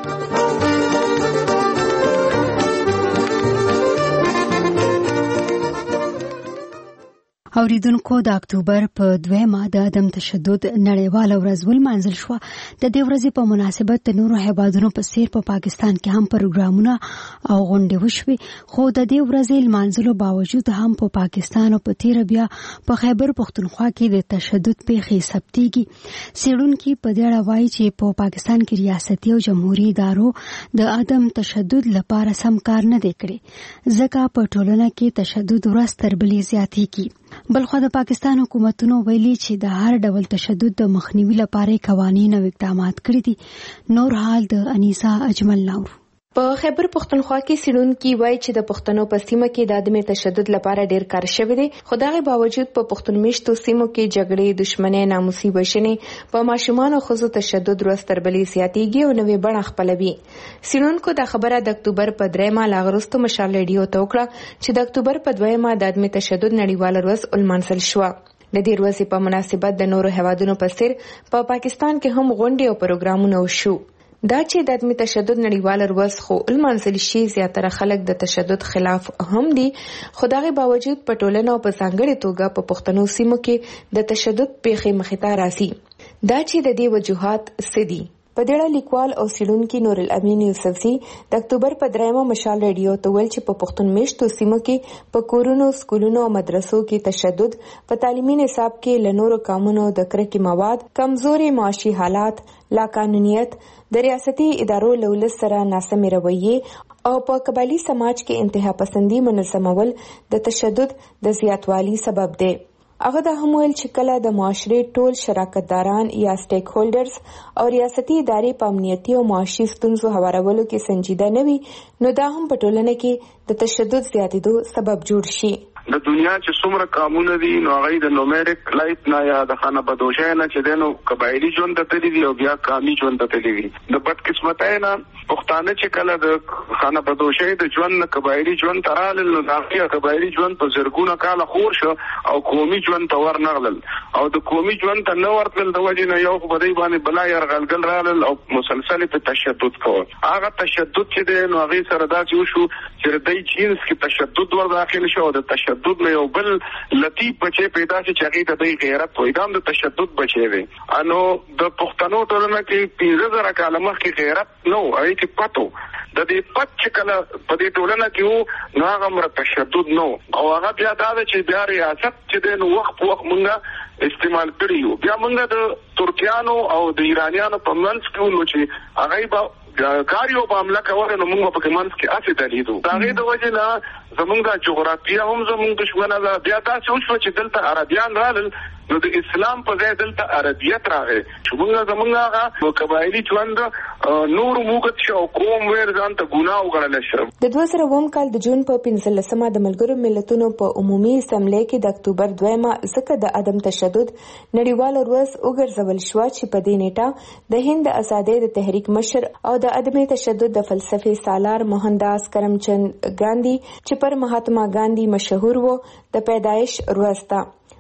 اوریدونکو، د اکتوبر په دویمه د عدم تشدد نړیواله ورځ ولمانځل شوه. د دې ورځې په مناسبت د نورو هیوادونو په څیر په پاکستان کې هم پروګرامونه او غونډې وشوې، خو د دې ورځې لمانځلو باوجود هم په پاکستان او په تیره بیا په خیبر پښتونخوا کې د تشدد پیښې ثبتېږي. څېړونکي په دې اړه وایي چې په پاکستان کې ریاستي او جمهوري ادارو د عدم تشدد لپاره سم کار نه دی کړی، ځکه په ټولنه کې تشدد ورځ تر بلې زیاتېږي. بلخو د پاکستان حکومتونو ویلي چې د هر ډول تشدد د مخنیوي لپاره قوانین او اقدامات کړي دي. نور حال د انیسا اجمل نور. په خیبر پښتونخوا کې څېړونکي وایي چې د پښتنو په سیمه کې د عدم تشدد لپاره ډېر کار شوی دی، خو دغه باوجود په پښتون میشتو سیمو کې جګړې، دښمنۍ، ناموسي وژنې، په ماشومانو ښځو تشدد ورځ تر بلې زیاتېږي او نوې بڼه خپلوي. څېړونکو دا خبره د اکتوبر په دریمه له هغه وروسته مشال ریډیو ته وکړه چې د اکتوبر په دویمه د عدم تشدد نړیواله ورځ ولمانځل شوه. د دې ورځې په مناسبت د نورو هیوادونو په څیر په پاکستان کې هم غونډې او پروګرامونه وشو. دا چې د عدم تشدد نړیواله ورځ خو لمانځل شي، زیاتره خلک د تشدد خلاف هم دي، خو دغه باوجود په ټولنه او په ځانګړې توګه په پښتنو سیمو کې د تشدد پیښې مخې ته راځي. دا چې د دې وجوهات څه دي، په دې اړه لیکوال او څېړونکي نور الامین یوسفزي د اکتوبر په دریمه مشال ریډیو ته ویل چې په پښتون میشتو سیمو کې په کورونو، سکولونو او مدرسو کې تشدد، په تعلیمي نصاب کې له نورو کامونو د کرکې مواد، کمزوري معاشي حالات، لاقانونیت، د ریاستي ادارو له ولس سره ناسمې رویې او په قبایلي سماج کې انتها پسندي منظمول د تشدد د زیاتوالي سبب دی. هغه دا هم ویل چې کله د معاشرې ټول شراکتداران یا سټیک هولډرز او ریاستي ادارې په امنیتي او معاشي ستونزو هوارولو کې سنجیده نه وي، نو دا هم په ټولنه کې د تشدد زیاتېدو سبب جوړ شي. د دنیا چې څومره قانون دي نو هغه د نومریک لایف نه یا د خانه بدوشای نه چې دنو قبایلی ژوند ته تللی دي او بیا قومي ژوند ته تللی دي. د بدقسمتۍ نه پښتانه چې کله د خانه بدوشای د ژوند نه قبایلی ژوند ته رالل نو دغه قبایلی ژوند په زرګونه کاله خور شو او قومي ژوند ته ورنغلل او د قومي ژوند ته نه ورتل د وجې نه یو په دې باندې بلا يرغلګل رالل او مسلسل په تشدد کول. هغه تشدد چې د نو هغه سره داسې وشو چې د جنس کې تشدد ور داخل شو او د تشدد نه یو بل لطیف بچي پیدا شي چې هغه د غیرت وې دام د تشدد بچي وي. انو د پښتنو ټولنه کې پنځه زره کاله مخکې غیرت نو هغه کې پاتو د دې پات چې کله په دې ټولنه کې وو نو هغه مر تشدد نو او هغه بیا دا چې بیا ریاست چې د وخت په وخت مونږه استعمال کړیو. بیا مونږ د ترکیانو او د ایرانیانو په منځ کې نو چې هغه به کاریو په عمله کوله نو موږ په کمانس کې اسې دلیدو. دا غي د وجه نه زمونږ د جغرافیه هم زمونږ دښمنه ده. بیا تاسو وشو چې دلته عربیان رالل نو د اسلام په ځای دلته عربیت راغی چې موږ زمونږ هغه قبایلی ژوند نور موږ شو کوم ور ځان ته ګناه وګڼل شو. د دوه زره اووم کال د جون په پنځلسمه د ملګرو ملتونو په عمومي اسمبلی کې د اکتوبر دویمه ځکه د عدم تشدد نړیواله ورځ وګرځول شوه چې په دې نیټه د هند آزادۍ د تحریک مشر او د عدم تشدد د فلسفې سالار موهنداس کرمچند ګاندھی چې پر مهاتما ګاندھی مشهور وو د پیدایش ورځ ده.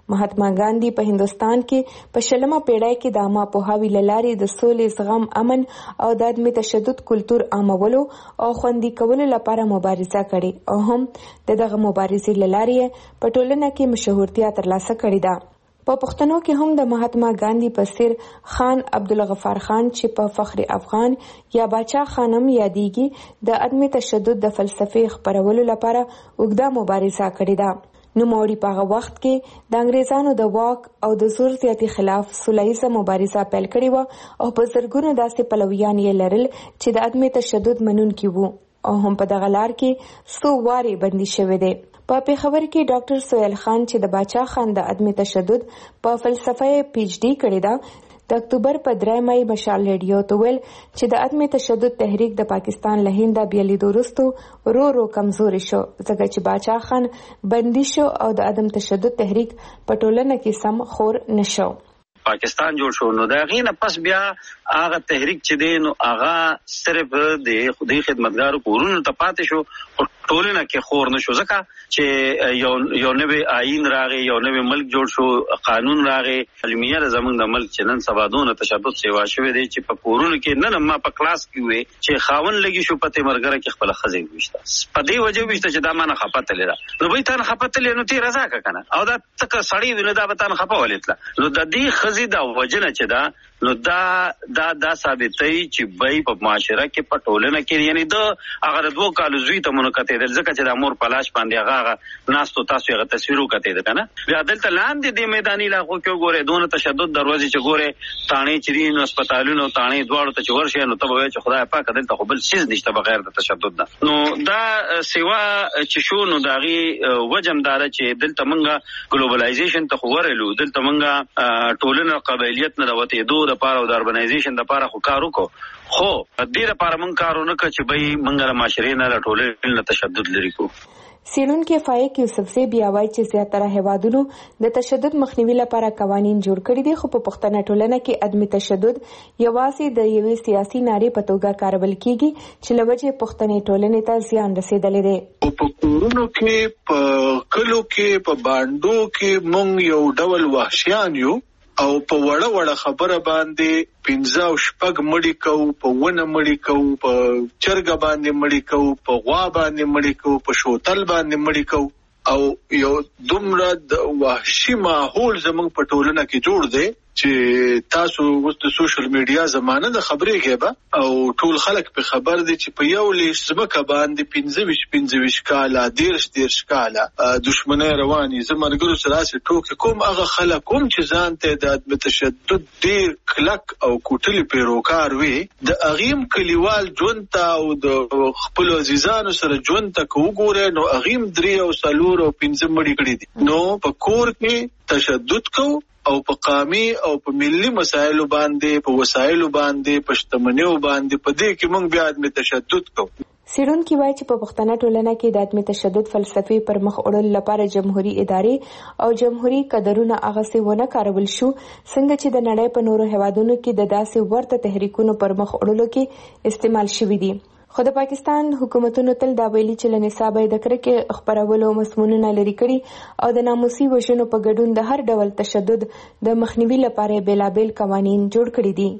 مهاتما ګاندی په هندستان کې په شلمه پیړۍ کې د عامه پوهاوي له لارې د سولې، زغم، امن او د عدم تشدد کلتور عامولو او خوندي کولو لپاره مبارزه کړې او هم د دغه مبارزې له لارې په ټولنه کې مشهورتیا ترلاسه کړې ده. په پښتنو کې هم د مهاتما ګاندی په څیر خان عبدالغفار خان چې په فخر افغان یا باچا خانم یادېږي د عدم تشدد د فلسفې خپرولو لپاره اوږده مبارزه کړې ده. نوموړي په هغه وخت کې د انګریزانو د واک او د زور زیاتي خلاف سولیزه مبارزه پیل کړې وه او په زرګونو داسې پلویان یې لرل چې د عدم تشدد منونکي وو او هم په دغه لار کې څو وارې بندي شوي دي. په پېښور کې ډاکټر سهیل خان چې د باچا خان د عدم تشدد په فلسفه پی ایچ ډي کړې ده د اکتوبر په درېیمه یې مشال ریډیو ته ویل چې د عدم تشدد تحریک د پاکستان له هنده بیا لیدو وروسته ورو ورو کمزوري شو ځکه چې باچا خان بندي شو او د عدم تشدد تحریک په ټولنه کې سم خور نشو. پاکستان جوړ شو نو دا غینه پس بیا هغه تحریک چې دی نو هغه صرف د خدای خدمتګارو کورونو ته پاتې شو او ټولنه کې خور نشو ځکه چې یو یو نوې آئین راغی، یو نوې ملک جوړ شو، قانون راغی. علمیه زمونږ د ملک چې نن سبا دونه تشدد سیوا شوی دی چې په کورونو کې نن ما په کلاس کې وې چې خاون لګي شو پته مرګره کې خپل خزې وشته په دې وجه وشته چې دا مانه خپته لیدا نو به تان خپته لې نو تی رضا کنه او دا تک سړی ویني دا به تان خپه ولېتله نو د دې خزې دا وجنه چې دا نو دا دا دا ثابتای چې بای په معاشره کې په ټولنه کې یعنی د هغه دوه کالو زوی ته منکته دل ځکه چې د امور پلاش باندې هغه ناستو تاسو هغه تصویرو کته ده کنه بیا دلته لاندې د میداني علاقو کې ګوره دونه تشدد دروازې چې ګوره تانه چرین هسپتالونو تانه دواړو ته چې ورشه نو ته وای چې خدای پاک دلته خو بل شي نشته بغیر د تشدد ده. نو دا سیوا چې شو نو داغي وجمدار چې دلته منګه ګلوبلایزیشن ته ورلو دلته منګه ټولنه قبایلیت نه وته دوه د پاره د اربنایزیشن د پاره خو کارو کو خو د دې لپاره مونږ کارونه کوي چې به مونږه معاشري نه ټولنه نه تشدد لري کو. سیلون کې فایق یوسف زی بیا وایي چې زیاتره هیوادونو د تشدد مخنیوي لپاره قوانين جوړ کړي دي خو په پښتنه ټولنه کې عدم تشدد یوازې د یوې سیاسي نارې په توګه کارول کیږي چې لوجه پښتنې ټولنې ته زیان رسیدلې ده. په کورونو کې په کلو کې په باندو کې مونږ یو ډول وحشیان یو او په وړه وړه خبره باندې پنځه او شپږ مړی کو په ونه مړی کو په چرګ باندې مړی کو په غوا باندې مړی کو په شوتل باندې مړی کو او یو دومره د وحشي ماحول زموږ په ټولنه کې جوړ دی چې تاسو د سوشل میډیا زمانه د خبرې غیبه او ټول خلک په خبر دي چې په یو لیش زمکه باندې پنځه ویش پنځه ویش کاله دیرش دیرش کاله دشمنی رواني زمرګرو سره ټوک کوم هغه خلک کوم چې ځان ته د تشدد ډیر کلک او کوټلی پیروکار وي د اغیم کلیوال ژوند ته او د خپل عزیزانو سره ژوند ته وګوره نو اغیم درې او سلور او پنځه مړي کړي دي نو په کور کې تشدد کو او په قومي او په ملي مسایلو باندې په وسایلو باندې په شتمنیو باندې په دې کې موږ بیا د تشدد کوو. سیرون کی وایي چې په پښتنه ټولنه کې د عدم تشدد فلسفي پر مخ وړل لپاره جمهوریت ادارې او جمهوریت قدرونه هغه څه ونه کارول شو څنګه چې د نړۍ په نورو هیوادونو کې د داسې ورته تحریکونو پر مخ وړلو کې استعمال شوي دي. خو د پاکستان حکومتونو تل دا ویلي چې له نصابه د کرکې خپرولو مسمونونه لري کړي او د ناموسي وژنو په ګډون د هر ډول تشدد د مخنیوي لپاره بیلابیل قوانین جوړ کړي دي.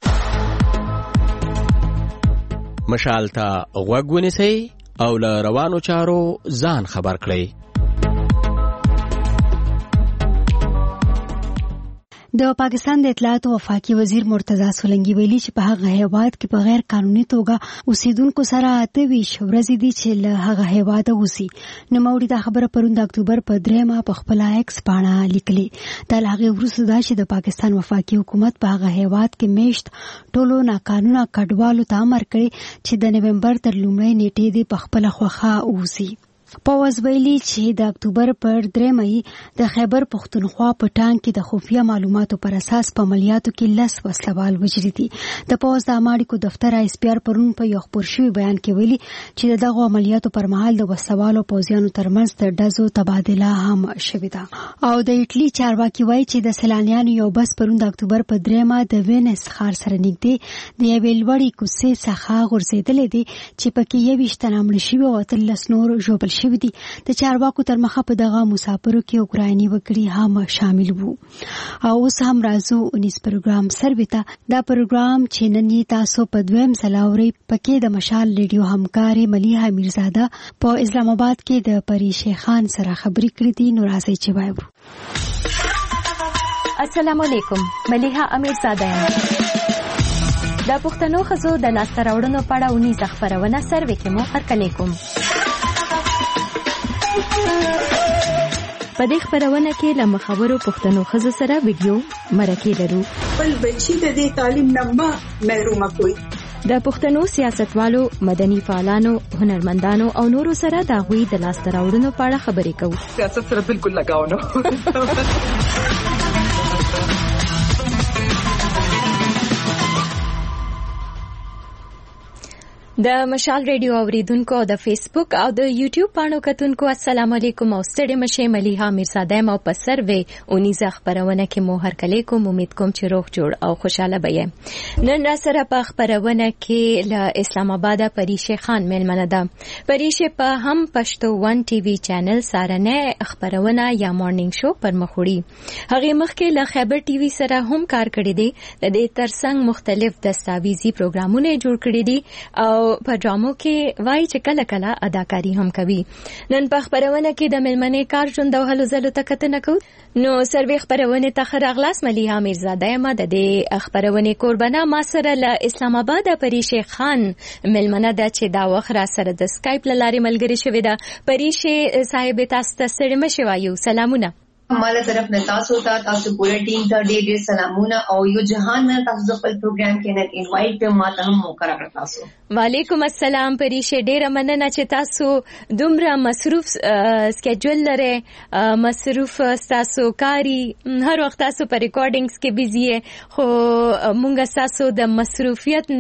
مشال ته غوږ ونیسئ او له روانو چارو ځان خبر کړئ. د پاکستان د اطلاعات او وفاقي وزیر مرتضی سولنګي ویلي چې په هغه هیواد کې په غیر قانوني توګه اوسیدونکو سره اته ویشت ورځې دي چې له هغه هیواده وځي. نوموړي دا خبره پرون د اکتوبر په درېیمه په خپله ایکس پاڼه لیکلې. د هغې وروسته دا چې د پاکستان وفاقي حکومت په هغه هیواد کې میشت ټولو ناقانونه کډوالو ته امر کړی چې د نومبر تر لومړۍ نیټې دې په خپله خوښه ووځي. پوز ویلي چې د اکتوبر پر درېیمه د خیبر پښتونخوا په ټانک کې د خفیه معلوماتو پر اساس په عملیاتو کې لس وسلوال وژلي دي. د پوز د عامه اړیکو دفتر آی اس پی آر پرون په یو خپور شوي بیان کې ویلي چې دغه عملیاتو پر مهال د وسلوالو پوځیانو ترمنځ د ډزو تبادله هم شوې ده. او د ایټلي چارواکي وایي چې د سیلانیانو یو بس پرون د اکتوبر په درېیمه د وینس ښار سره نږدې د یوې لوړې کوڅې څخه غورځېدلی دی چې پکې یوویشت تنه مړه شوي او اتلس نور ژوبل شوي دي. د چارواکو تر مخه په دغه مسافرو کې اوکرایني وګړي هم شامل وو. او اوس هم راځو اونیس پروګرام سروي ته. دا پروګرام چې نن یې تاسو په دویم ځل اورئ پکې د مشال ریډیو همکارې ملیحه میرزاده په اسلام آباد کې د پریشه خان سره خبرې کړې دي. نو راځئ چې وایو. السلام علیکم، ملیحه امیرزاده یم. د پښتنو ښځو د لاسته راوړنو په اړه اونیزه خپرونه سروې کې مو هرکلی کوم. په دې خپرونه کې له مخورو پښتنو ښځو سره ویډیو مرکې لرو. خپل بچي د دې تعلیم نه مه محرومه کوئ. د پښتنو سیاستوالو، مدني فعالانو، هنرمندانو او نورو سره د هغوی د لاسته راوړنو په اړه خبرې کوو. سیاست سره بالکل لګاو نه. د مشال ریډیو اوریدونکو او د فیسبوک او د یوټیوب پاڼو کتونکو السلام علیکم او ستړي مشه. ملیحه میرزاده یم او په سروې اونیزه خپرونه کې مو هرکلی کوم. امید کوم چې روغ جوړ او خوشاله به یې. نن را سره په خپرونه کې له اسلام آباد پریشه خان میلمنه ده. پریشه په هم پښتو ون ټي وي چینل سارنه خپرونه یا مارنینګ شو پر مخ وړي. هغه مخکې له خیبر ټي وي سره هم کار کړی دی. د دې ترڅنګ مختلف دستاویزي پروګرامونه جوړ کړی دي او په ډرامو کې وایي چې کله کله اداکاری هم کوي. نن په خپرونه کې د میلمنې کار ژوند او هلو ځلو ته کتنه کوو. نو سروې خپرونې ته ښه راغلاست. ملیحه میرزاده یم د دې خپرونې کوربنه. ما سره له اسلام آباد پریشه خان میلمنه ده چې دا وخت را سره د سکایپ له لارې ملګرې شوې ده. پریشه صاحب تاسو ته ستړي مه شئ وایو. سلامونه. مالا طرف نه تاسو ته تاسو پوره ټیم ته ډېر ډېر سلامونه او یو جهان نه تاسو خپل پروګرام کې نه انوایټ ته ماته هم موقع راکړه. تاسو وعلیکم السلام پریشه. ډېره مننه چې تاسو دومره مصروف سکیجول لرئ، مصروف تاسو کاری، هر وخت تاسو په ریکارډینګز کې بیزی یې، خو مونږ تاسو د مصروفیت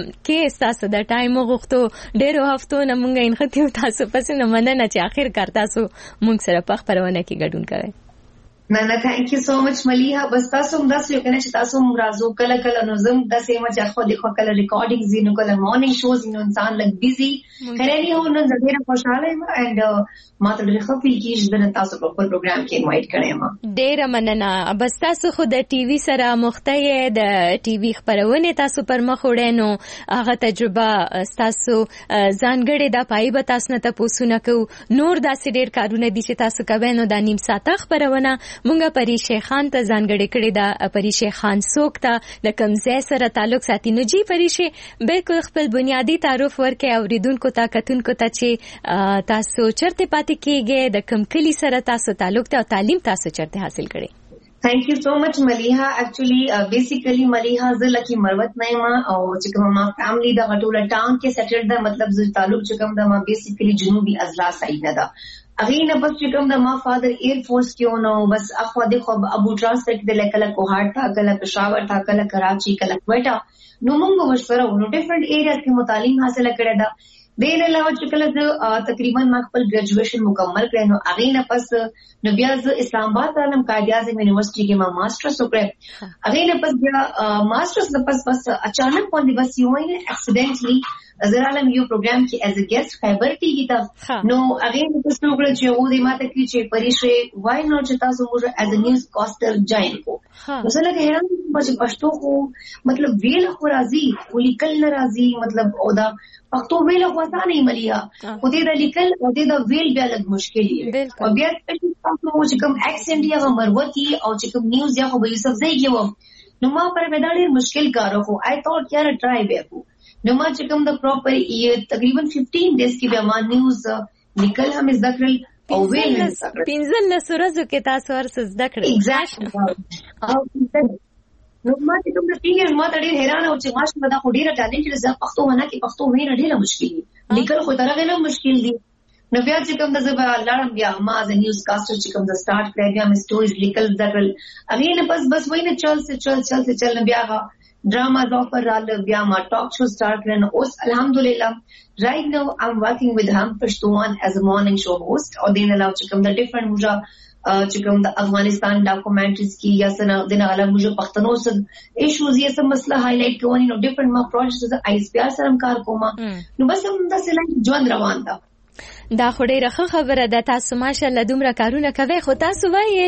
کې تاسو د ټایم غوښتو ډېرو هفتو نه مونږ انختیو تاسو پسې نه مننه چې آخر کار تاسو مونږ سره په خپرونه کې ګډون کوئ. نه نه تھینک یو سو مچ ملیحه. بس تاسو هم داسې یو کنه چې تاسو هم راځو کله کله نو زم داسې ما چې خو دیکھو کله ریکارډینګ زینو کله مارنینګ شوز نو انسان لګ بیزی خیرنی هو نن ډېر خوشاله یم اند ما ته ډېر خپل کیږي د تاسو په خپل پروګرام کې انوایټ کړم. ما ډېر مننه. بس تاسو خو د ټي وي سره مخته د ټي وي خبرونه تاسو پر مخ وړئ نو هغه تجربه تاسو ځانګړې د پای به تاسو نه تاسو نه کو. نور داسې ډېر کارونه دي چې تاسو کوي نو د نیم ساعته خبرونه مونږه پریشه خان ته ځانګړې کړې ده. پریشه خان څوک ته د کوم ځای سره تعلق ساتي؟ نو جی پریشه بالکل خپل بنیادی تعارف ورکړئ اوریدونکو ته کتونکو ته چې تاسو چرته پاتې کیږئ، د کوم کلی سره تاسو تعلق ته او تعلیم تاسو چرته حاصل کړئ. تھینک یو سو مچ ملیحه. اکچولی بیسیکلی ملیحه زه لکی مروت نه یم او چې کوم ما فیملی د غټوله ټاون کې سیټل ده، مطلب زه تعلق چې کوم د ما بیسیکلی جنوبي اضلاع سایډ نه ده. اغه نه بس چې کوم د ما فادر ایر فورس کې نو بس اخوا د خو ابو ټرانسپورت د لکه کوهاټ تا کله پېښور تا کله کراچي کله کوټا نو موږ ورسره ونو ډیفرنٹ ایریا کې متعلم حاصل کړی دا. د نه علاوه چې کله تقریبا ما خپل ګریجویشن مکمل کړی نو اغه نه پس نو بیا ز اسلام آباد عالم قائد اعظم یونیورسيټي کې ما ماسترز وکړ. اغه نه پس بیا ماسترز نه پس پس اچانک باندې بس یو نه اکسیډنټلی زرالم یو پروګرام کې ایز ا ګیسټ خیبر ټي وي تا نو اغه نه پس نو کړ چې و دې ماته کې چې پریشه وای نو چې تاسو موږ ایز ا نیوز کاستر جاین کو. مثلا کې هرم په پښتو خو مطلب ویل خو راځي ولیکل ناراضي مطلب او دا پښتو ویل خو ځانې ملیا خو دې د لیکل او دې د ویل بیا لږ مشکل دی. او بیا تاسو چې کوم اکسنټ یا مروتی او چې کوم نیوز یا خو به یوسف زئی کې نو ما پر ودا ډېر مشکل کارو خو آی تھاٹ یار ټرای وکړو. نو ما چې کوم د پراپر یې تقریبا پندرہ ډیز کې بیا ما نیوز لیکل هم زده کړل او ویل هم زده کړل. پنځلس ورځو کې تاسو ورڅ زده کړل. ایگزیکټلی. نو ما چې کوم د سینیئر ما ته ډېر حیران او چې ماشاءالله دا خو ډېر ټالنټډ زه پښتو ونه کې پښتو ویل ډېر مشکل دي، لیکل خو ترغه نه مشکل دي. نو بیا چې کوم د زبا لړم بیا ما از نیوز کاسټر چې کوم د سٹارټ کړی بیا مې سټوریز لیکل ذکر اغه نه بس بس وای نه چل سے چل چل سے چل بیا ډراما ډاکټر رال بیا ما ټاک شو سٹارټ کړن اوس الحمدلله رائټ نو ام ورکینګ ود هم پښتون ایز ا مارنینګ شو هوست او دین علاوه چې کوم د ډیفرنٹ موجا چې کوم د افغانستان ډاکومنټریز کی یا سره دین علاوه موجا پښتنو سره ایشوز یې سم مسله هایلایټ کوي نو ډیفرنٹ ما پروجیکټس آی ایس پی آر سره کار کوم نو بس هم د سلام ژوند روان ده. دا خو ډیره ښه خبره ده. تاسو ماشاءالله دومره کارونه کوي، خو تاسو وایي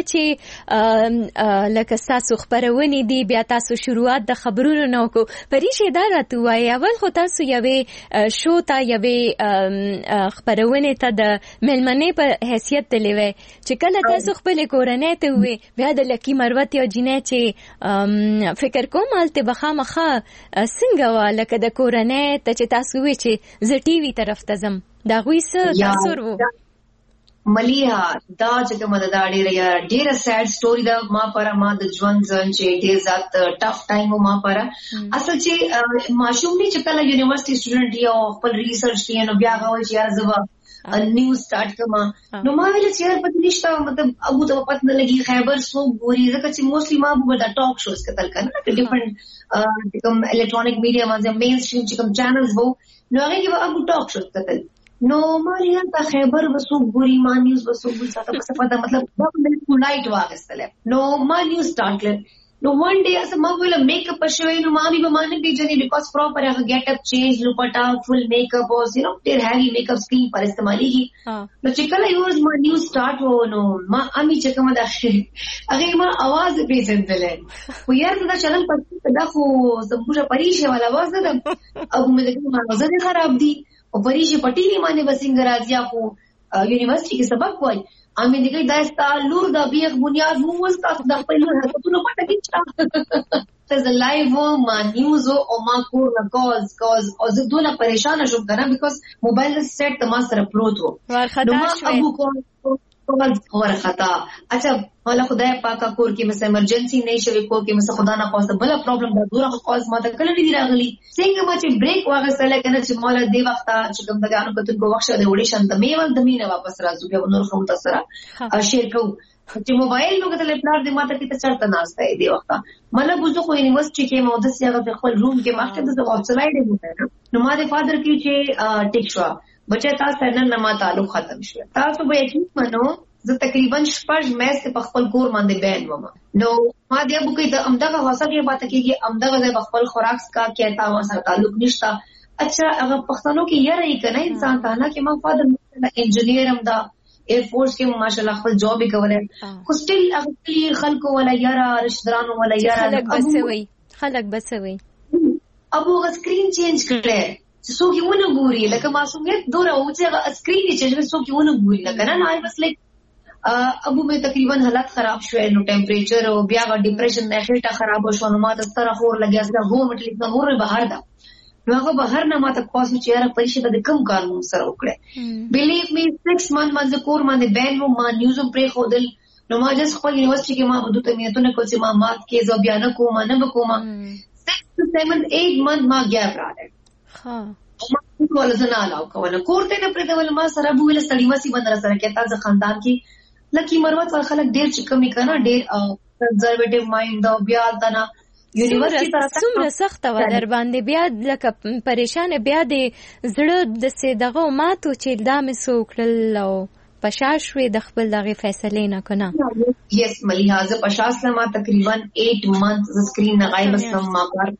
چې لکه تاسو خبرونه دي، بیا تاسو شروعات د خبرونو نو کو پریشه دا راته وایي. اول خو تاسو یوې شو ته یوې خبرونه ته د ملمنې په حیثیت تلوي چې کله تاسو خپل کورنۍ ته وي، بیا د لکی مروت یا جنې چې فکر کوم الته بخامخه څنګه وا لکه د کورنۍ ته چې تاسو وي چې ز ټي وي طرف ته زم دا غوي څه تاثیر وو مليها دا چې کومه دا ډیره ډیره سیډ سټوري دا ما پر ما د ژوند ځن چې ډیر زیات ټف ټایم ما پر اصل چې ماشوم نه چې کله یونیورسيټي سټوډنټ یا خپل ریسرچ کې نو بیا غوړ چې یار زما نیوز سٹارټ کما نو ما ویل چې یار پته نشته مطلب ابو ته پته نه لګي خیبر سو ګوري ځکه چې موستلی ما به دا ټاک شوز کتل کنه چې ډیفرنٹ کوم الکترونیک میډیا باندې مین سټریم چې کوم چینلز وو نو هغه کې ابو ټاک شوز کتل نو مالیا تا خیبر وسو ګوري ما نیوز وسو ګوري تاسو څه پته مطلب دا د لایټ واغستل نو ما نیوز سٹارټ کړ نو ون ډے اس ما ویل میک اپ شوی نو ما به مانه پیجنی بیکاز پراپر هغه گیټ اپ چینج لپټا فل میک اپ او یو نو ډیر هیوی میک اپ سکرین پر استعمالي کی نو چې کله یوز ما نیوز سٹارټ و نو ما امي چې کوم دا هغه ما आवाज پیژندل خو یار دا چلن پټ دا خو سمبوجه پریشه والا आवाज ده او مې دغه ما وزن خراب دي او پریشه پټیلی باندې بسنګ راځي خو یونیورسيټي کې سبق وای امي دغه داستا لور د بیخ بنیاد مو وستا د خپل حرکتونو پټه کیچا ته ز لایو ما نیوز او ما کور نه کاز کاز او زه دونه پریشان شوم کنه بیکاز موبایل سیټ تما سره پروت وو ورخطا شوی ابو کو ورخطا اچھا والا خدای پاکا کور کې مس ایمرجنسي نه شوی کور کې مس خدا نه پاسه بل پرابلم دا دوره کاز ما ته کله دی راغلی څنګه ما چې بریک واغستل کنه چې مولا دی وخت چې کوم دغه کتن کو وخت د وړي شانت مې ول د مینه واپس راځو بیا نور کوم تاسو سره شیر کو چې موبایل نو کتل پلار دې ماته کې ته چرته ناشته دی وخت مله بوزو خو یونیورسيټي کې مو د سیاغه خپل روم کې مخکې د اوټسایډ دی نو ما د فادر کې چې ټیک شو بچا تاسو نن ما تعلق ختم شو تاسو به یقین منو زه تقریبا شپږ میاشتې په خپل کور باندې بین وم نو ما دې ابو کې ته امدغه حاصل کې پاتې کېږي امدغه د خپل خوراک کا کېتا و سره تعلق نشتا اچھا هغه پښتنو کې یې راي کنه انسان ته نه کې ما فادر انجینیر هم دا ایر فورس کې ماشاءالله خپل جاب وکړل خو سټیل هغه خلکو ولا یارا رشتہانو ولا یارا خلک بسوي خلک بسوي ابو سکرین چینج کړل چې څوک یې ونه ګوري لکه معصومیت دوره او چې سکرین یې چینج څوک یې ونه ګوري لکه نه آی واز لایک ابو مې تقریبا حالت خراب شوه نو ټمپریچر او بیا غا ډیپریشن نه خېټه خراب شو نو ما د ستاره خور لګیا سره هو مټلی نو ور بهر دا نو هغه بهر نه ما ته پاسو چې یاره پریشه د کم کار مون سره وکړه بیلیو می سکس منث باندې کور باندې بین و ما نیوزم پرې خودل نو ما جس خپل یونیورسيټي کې ما بده ته میته نه کوم چې ما مات کې زو بیا نه کوم نه وکوم سکس سیون ایٹ منث ما ګیپ راځي ها ما کول زنه علاوه کول کور ته نه پرې ول ما سره بوله سړی مسی باندې سره کې تاسو خاندان کې لکه مروت ول خلک ډیر چې کمی کنه ډیر کنزرویټیو مایند او بیا دنا یونیورسيټي طرف څومره سخت و در باندې بیا لکه پریشان بیا د زړه د سي دغه ماتو چې دا مې سوکړل او پشاشوي د خپل دغه فیصله نه کنه یس مليها ز پشاس لما تقریبا ایٹ منث سکرین نه غایب سم ما کار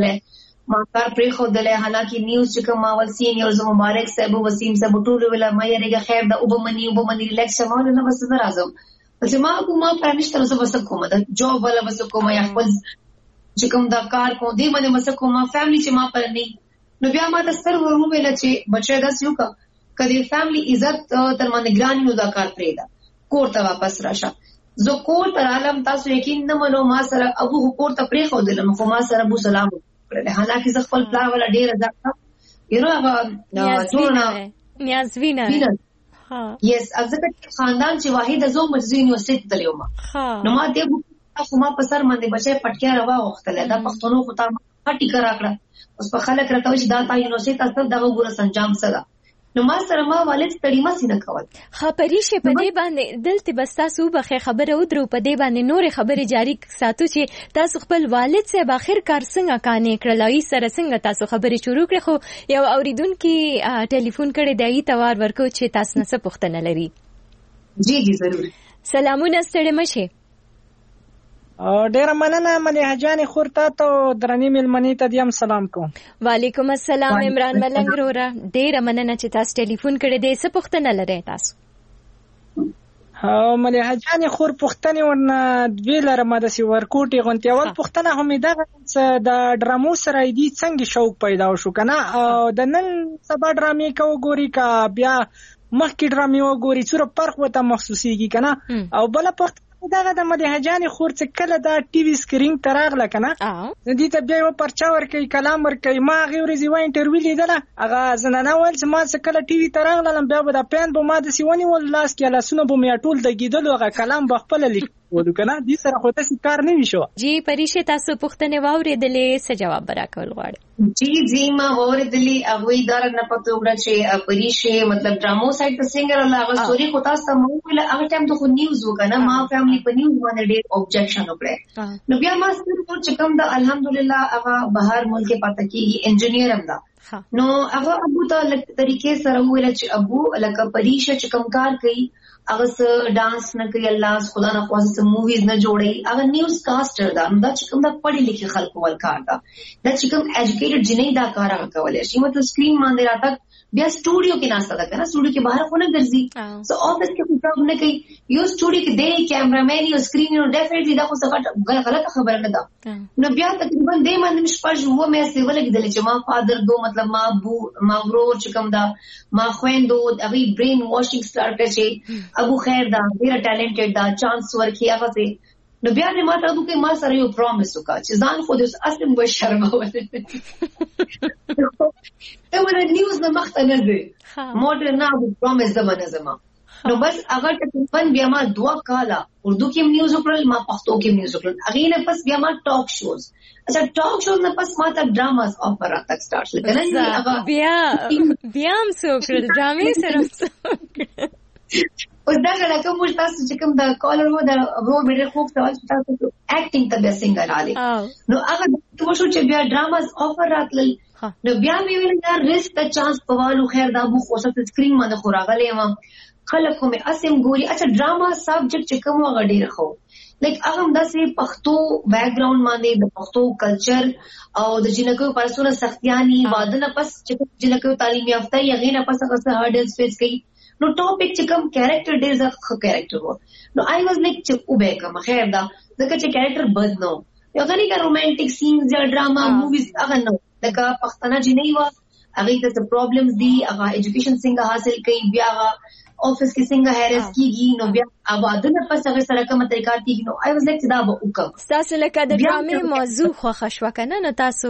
ما کار پرې خو دله حالانکه نیوز چې کوم اول سینیئرز مبارک صاحب وسیم صاحب ټول ویل مې رګه خیر د وب منی وب منی ریلیکس شمال نه بس راځم چې ما کومه پرمشتر زو بس کومه د جوب ولا بس کومه یا خپل چې کوم دا کار کو دی باندې بس کومه فیملی چې ما پر نه نو بیا ما د ستر ورو ویل چې بچی دا سيو کا کدي فیملی عزت تر باندې ګران نو دا کار پرې دا کور ته واپس راشه زه کور ته عالم تاسو یقین نه منو ما سره ابو کور ته پرې خو دلم خو ما سره ابو سلام حالانکه زه خپل پلا ولا ډیر ځکه یو هغه ټولنه نیازوینه ها یس ازکه خاندان چې واحد ازو مجزي یونیورسيټي تلو ما نو ما دې خو ما په سر باندې بچي پټکیا روا وختله دا پښتنو خو تا پټی کرا کړه اوس په خلک راته چې دا تا یونیورسيټي تاسو دغه ګور سنجام سره نو ما سره ما والد ستړي ما سینه کول خبرې په دې باندې دلته بس تاسو به خبره ودرو په دې باندې نور خبرې جاری ساتو چې تاسو خپل والد سره اخر کار څنګه کانې کړلای سره څنګه تاسو خبرې شروع کړې خو یو اوریدونکو ټلیفون کړي دی تاوار ورکو چې تاسو نه څه پوښتنه لري جی جی ضرور سلامونه ستړي مشه ډیره مننه ملیحه جان خور ته ته درنې مېلمنې ته دیم سلام کوم. وعلیکم السلام عمران ملنګ وروره، ډیره مننه چې تاسو ټلیفون کړی دی. څه پوښتنه لرئ تاسو؟ ملیحه جان خور پوښتنې ورنه دوی لرم داسې ورکوټې غوندې. اول پوښتنه هم یې دغه څه د ډرامو سره دي څنګه شوق پیدا شو که نه، د نن سبا ډرامې که وګوري که بیا مخکې ډرامې وګوري څومره فرق ورته محسوسېږي که نه. او بله پوښتنه دغه د ملیحه جان خور چې کله دا ټي وي سکرین ته راغله که نه، دې ته بیا یوه پرچه ورکوي، کلام ورکوي. ما هغې ورځې یوه انټرویو لیدله، هغه زنانه ویل چې ما چې کله ټي وي ته راغلم بیا به دا پیان به ما داسې ونیول لاس کې، لاسونه به مې ټول دګېدلو، هغه کلام به خپله لیکولو که نه. دې سره خو داسې کار نه وي شو. جی پریشې تاسو پوښتنې واورېدلې، څه جواب به راکول غواړئ؟ جی جی ما واورېدلې. هغوی دا رانه پته وکړه چې پریشې مطلب ډرامو سایډ ته څنګه راغله. هغه سټوري خو تاسو ته مو وویله، هغه ټایم ته خو نیوز و که نه، ما فیملي په نیوز باندې ډېر اوبجیکشن وکړی. نو بیا ما ستاسو چې کوم د الحمدلله هغه بهر ملک پاته کېږي، انجینیر هم ده. نو هغه ابو ته لږ طریقې سره وویله چې ابو لکه پریشه چې کوم کار کوي هغه څه ډانس نه کوي، الله خدا نه خواسته څه موویز نه جوړي، هغه نیوز کاسټر ده. نو دا چې کوم د پړې لیکي خلکو ول کار ده، دا چې کوم ایجوکیټډ جنې دا کار هغه کولای شي. مطلب سکرین باندې راته بیا سټوډیو کې ناسته ده کنه، سټوډیو کې بهر خو نه ګرځي، سو افیس کې خو نه کوي. یو سټوډیو کې دی کیمرامین یو سکرین، نو ډیفینټلی دا خو څه غلطه خبره نه ده. نو بیا تقریبا دې باندې مشپږ وو مې څه ولګیدل چې ما فادر دو مطلب ما ابو ما ورور چې کوم دا ما خويندو هغه برین واشینګ سٹارټ کړي. ابو خیر دا ډیر ټیلنټډ دا چانس ورکړي هغه څه. نو بیا نه ما ته دوی ما سره یو پرومس وکړ چې ځان خو دې اصلم و شرمول ته ونه نیوز نه مخته نه دی موډرن نه ابو پرومس زمانه زما. نو بس هغه تقریبا بیا ما دوا کاله اردو کې نیوز وکړل، ما پښتو کې نیوز وکړل. هغه نه پس بیا ما ټاک شوز، اچھا ټاک شوز نه پس ما ته ډراماز افر راته سٹارټ کړل. بیا بیا هم څو کړل ډرامې سره اوس دا غلا کوم چې تاسو چې کوم د کالر وو د ورو ډېر خوب سوال چې تاسو اکټینګ ته به څنګه راځي. نو هغه څه شو چې بیا ډراماز افر راتل. نو بیا مې ویل دا ریسک ته چانس پوالو. خیر دا بو خو څه سکرین باندې خو راغلی ما خلکو مې اسیم ګوري. اچھا ډراما سبجیکټ چې کوم هغه ډېر خو لایک هغه داسې پښتو بیک گراوند باندې د پښتو کلچر او د جنکو پرسونه سختياني واده نه پس چې جنکو تعلیم یافته یې غینه پس هغه څه هارډلز فیس کوي. نو ټاپک چې کوم کیریکټر ډېر ځکه کیریکټر وو. نو آی واز لایک چې وبې کوم خیر دا ځکه چې کیریکټر بد نو یو غني کا رومانټیک سینز یا ډراما موویز هغه نو لکه پښتنه جنې و هغه ته څه پرابلمز دي، هغه ایجوکیشن څنګه حاصل کوي، بیا هغه آفس کې څنګه هریس کیږي، نو بیا آباد نه پس هغه سره کوم طریقه کیږي. نو آی واز لایک دا به وکم تاسو لکه د ډرامې موضوع خو خښوا کنه. نو تاسو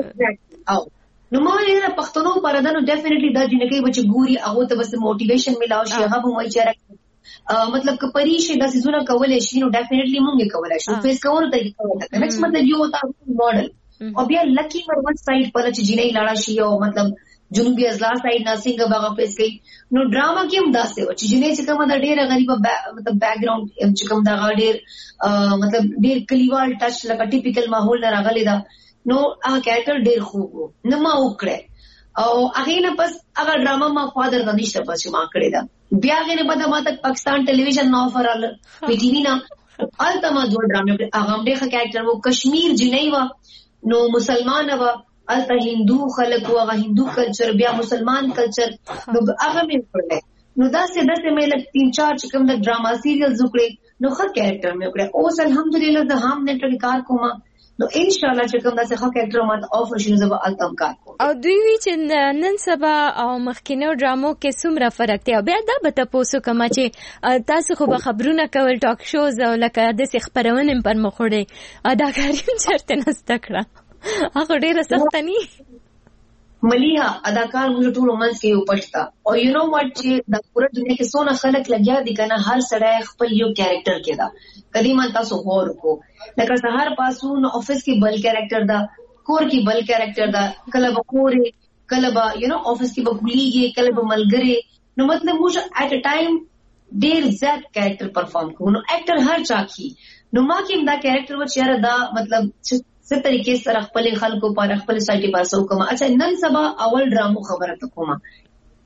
او نو ما یې پښتنو پردانو ډیفینټلی دا جنګي بچ ګوري هغه ته بس موټیویشن ملاو شي. هغه به وایي چې مطلب که پریشه د سيزونه کولای شي نو ډیفینټلی مونږ کولای شو فیس کول ته کولای. نیکسټ مطلب یو تاسو ماډل او بیا لکی مروت سایډ پر چې جنې لاړه شي او مطلب جنوبي اضلاع سایډ ناسنګ باغ فیس کوي. نو ډراما کې هم داسې و چې جنې چې کومه د ډېر غریب مطلب بیک گراوند چې کوم دا ډېر مطلب ډېر کلیوال ټچ لکه ټیپیکل ماحول نه راغلی دا. نو هغه کیریکټر ډېر خوب و نو ما وکړه او هغه نه پس هغه ډراما ما فادر د نشته پس ما کړی دا. بیا هغه نه بده ما تک پاکستان ټلویزیون نو آفر ال پی ټی وی نه الته ما دوه ډرامې هغه هم ډېر کیریکټر وو. کشمیر جنې و نو مسلمان و الته هندو خلک و هغه هندو کلچر بیا مسلمان کلچر نو هغه مې کړل. نو دا سه داسې مې لک تین چار چې کوم د ډراما سیریلز وکړي نو ښه کیریکټر مې وکړه. اوس الحمدلله د هم نټ کار کوم نو ان شاء الله چې کوم داسې ښه کیریکټر مات آفر شي زه به التم کار کوم. او دوی وی چې نن سبا او مخکینو ډرامو کې څومره فرق دی. بیا دا به تاسو کوم چې تاسو خو به خبرونه کول ټاک شوز او لکه د خبرونه پر مخوړې اداکاری چرته نسته کړه هغه ډیره سخت ني ملیحه اداکار موږ ټول منځ کې یو پټتا او یو نو واټ چې د پوره دنیا کې څونه خلک لګیا دي کنه هر سړی خپل یو کیریکټر کې دا کدی ما تاسو غور کو لکه سهار پاسو نو افیس کې بل کیریکټر دا کور کې بل کیریکټر دا کله به کورې کله به یو نو افیس کې به کلیږي کله به ملګری نو مطلب موږ اټ ا ټایم ډیر زیات کیریکټر پرفارم کوو. نو اکټر هر چا کی نو ما کې دا کیریکټر و چې دا مطلب څه طریقې سره خپل خلکو پر خپل سایټي پاسو کوم. اچھا نن سبا اول ډرامو خبره ته کوم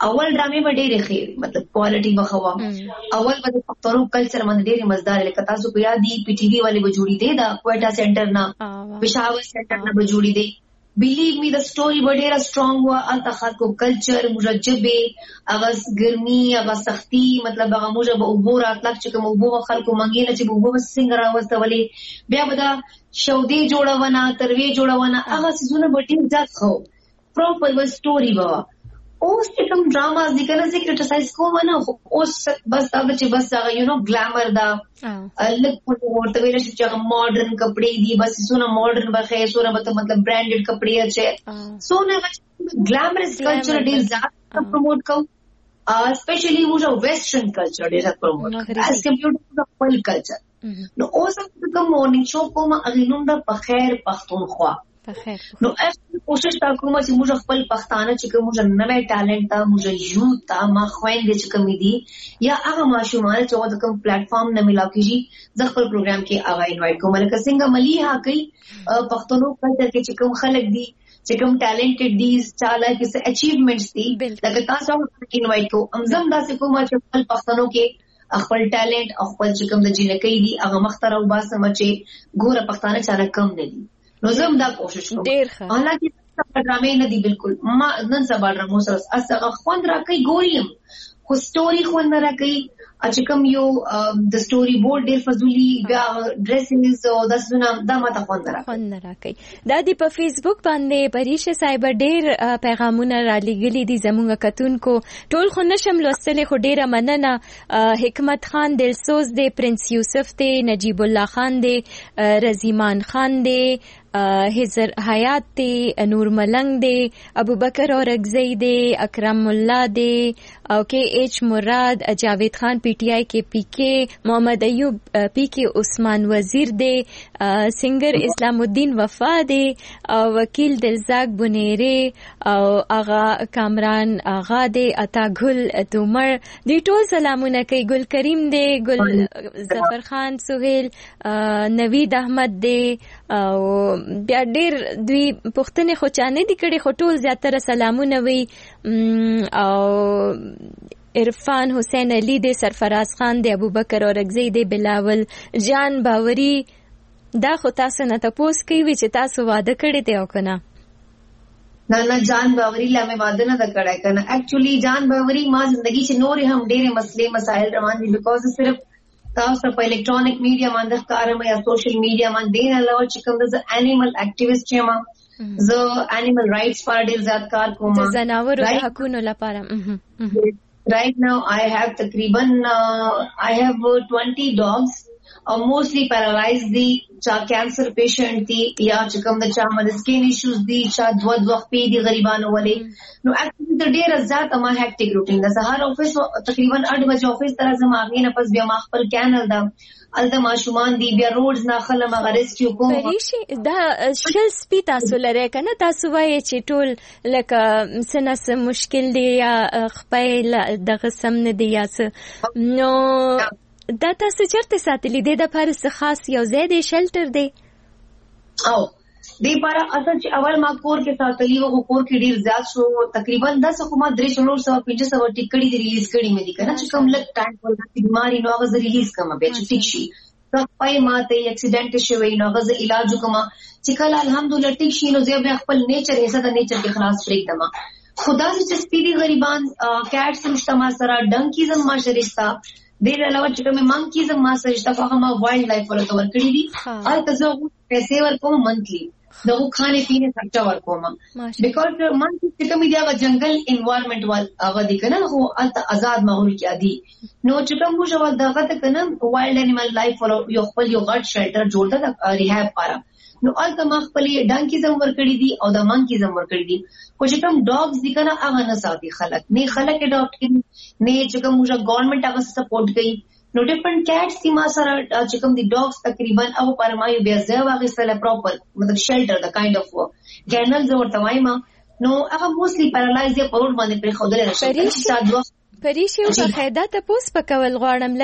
اول ډرامې به ډېرې ښې مطلب کوالټي به ښه وه. اول به د پښتنو کلچر باندې ډېرې مزدار لکه تاسو په یاد دي پی ټي وي والے به جوړېدې د کوټا سنټر نه پېښور سنټر نه به جوړېدې. Believe me, the story بڑیرا strong ہوا. التا خلقو کلچر موجا جبے اغاز گرمی اغاز سختی مطلب اغا موجا با اوبو راتلاک چکم اوبو با خلقو منگینا چی با اوبو با سنگر آوازتا ولی بیا بدا شودے جوڑا ونا تروے جوڑا ونا اغا سیزونا بڑیر زیاد خو پروپر با سٹوری با اوس چکم ڈراما ذکر سے کرٹسائز کو ونا اوس بس آگا چی بس آگا یو نو گلیمر دا لگ پوٹو ورطا ویلا چی چاگا ماڈرن کپڑے دی بس سونا ماڈرن بخیر سونا بتا مطلب برانڈیڈ کپڑے اچھے سونا گلیمرس کلچر دیر زیادہ پروموٹ کرو اسپیشلی وہ جو ویسٹرن کلچر دیر زیادہ پروموٹ کرو ایز کمپیوٹر ٹو پل کلچر نو اوس کم مورننگ شو کو ما اغینون دا بخیر پختونخوا نو اف کوشش تا کومه چې موږ خپل پښتانه چې کوم موږ نوې ټالنت تا موږ یوت تا ما خويندې چې کوم دي یا هغه ماشومان چې د کوم پلیټ فارم نه ملاو کیږي ز خپل پروګرام کې هغه انوایټ کوم لکه څنګه ملیحه کوي پښتنو کلچر کې چې کوم خلک دي چې کوم ټالنټډ دي چاله کې اچیومنټس دي لکه تاسو انوایټ کو امزم داسې کومه چې خپل پښتنو کې خپل ټالنټ او خپل چې کوم د جنکې دي هغه مختار او باسه چې ګوره پښتانه چانه کم نه دي نو زم دا کوشش کوم حالانکه ډرامې نه دي بالکل ما نن سبا ډرامو سره اسغه خوند راکې ګوریم خو سټوري خوند راکې چې کوم یو د سټوري بورډ ډېر فزولي بیا ډریسینګز او د سونه دا ماته خوند راکې خوند راکې دا دی په فیسبوک باندې پریشه صاحب ډېر پیغامونه را لګلي دي زموږ کتونکو ټول خو نشم لوستل خو ډېره مننه حکمت خان دلسوز دی پرنس یوسف دی نجیب الله خان دی رضیمان خان دی حضر حیات دی نور ملنگ دی ابو بکر اورگزئی دی اکرم اللہ دی او کے ایچ مراد جاوید خان پی ٹی آئی کے پی کے محمد ایوب پی کے عثمان وزیر دی سنگر اسلام الدین وفا دی او وکیل دلزاق بنیرے او آغا کامران آغا دی عطا گل تومر دی ټول سلامونه کوي گل کریم دی گل ظفر خان سہیل نوید احمد دی او بیا ډیر دوی پښتنې خو چانه دي کړي خو ټول زیاتره سلامونه وي او عرفان حسین علی دی سرفراز خان دی ابو بکر اورگزئی دی بلاول جان باوری دا خو تاسو نه تاسو کوي چې تاسو واده کړی دی او کنه نه نه جان باوری لا مې واده نه کړای کنه اکچولی جان باوری ما زندگی چې نور هم ډېر مسلې مسائل روان دي بیکاز صرف تاسو په الکترونیک میډیا باندې کارم یا سوشل میډیا باندې نه علاوه چې کوم د انیمل اکټیویسټ یم زه انیمل رائټس پر ډیر زیات کار کوم د زناورو د حقوقو لپاره right now I have تقریبا uh, I have uh, twenty dogs or uh, mostly paralyzed دي چا کینسر پیشنٹ دي یا چې کوم د چا باندې سکین ایشوز دي چا دوه دوه پی دي غریبانو ولې نو اکچولی د ډیر زیات ما هیکټیک روټین د سهار افیس تقریبا اټ بجې افیس تر زما غي نه پس بیا ما خپل کینل دا الته ماشومان دي بیا روډز نه خلم غریسکیو کوم پریشي دا شل سپی تاسو لره کنه تاسو وایي چې ټول لکه سنس مشکل دي یا خپل دغه سم نه دي یا نو دا تاسو چرته ساتلی دی د پارس خاص یو ځای دی شلټر دی او دی پارا اصل چې اول ما کور کې ساتلی وو کور کې ډیر زیات شو تقریبا دس کومه درې شلور سو پنځه سو ټیکړي دی ریلیز کړي مې دي کنه چې کوم لک ټایم ولګي بیماری نو هغه ریلیز کما به چې ټیک شي صفای ماته اکسیډنټ شوی نو هغه علاج کما چې کله الحمدلله ټیک شي نو زه به خپل نیچر حصہ د نیچر کې خلاص پرې دما خدا چې سپیډي غریبان کیټس مجتمع سره ډنکیزم ما شریستا دیر علاوه چې کومه مانکیزم ما سره اشتفا ما وایلډ لایف ورته ورکړی دي او تاسو پیسې ورکوم منتلی دغه خانه پینے خرچه ورکوم بیکاز مانکی چې کوم دی هغه جنگل انوایرنمنت وال هغه دي کنه خو الته آزاد ماحول کې ادي نو چې کوم موږ ول دغه ته کنه وایلډ انیمل لایف ور یو خپل یو غټ شیلټر جوړ دا ریهاب پاره نو الته ما خپل ډانکیزم ورکړی دي او د مانکیزم ورکړی دي خو چې کوم ډاګز دي کنه هغه نه ساتي خلک نه خلک اډاپټ کړي نه چې کوم موږ ګورنمنت هغه سپورټ کوي نو ډیفرنٹ کیټس دي ما سره چې کوم دي ډاګز تقریبا او پر ما یو بیا ځای واغستله پراپر مطلب شیلټر د کایند اف ګینل زه ورته وایم نو هغه موستلی پیرالایز دی پرور باندې پر خوده لري پریشي او قاعده ته پوس پکول غواړم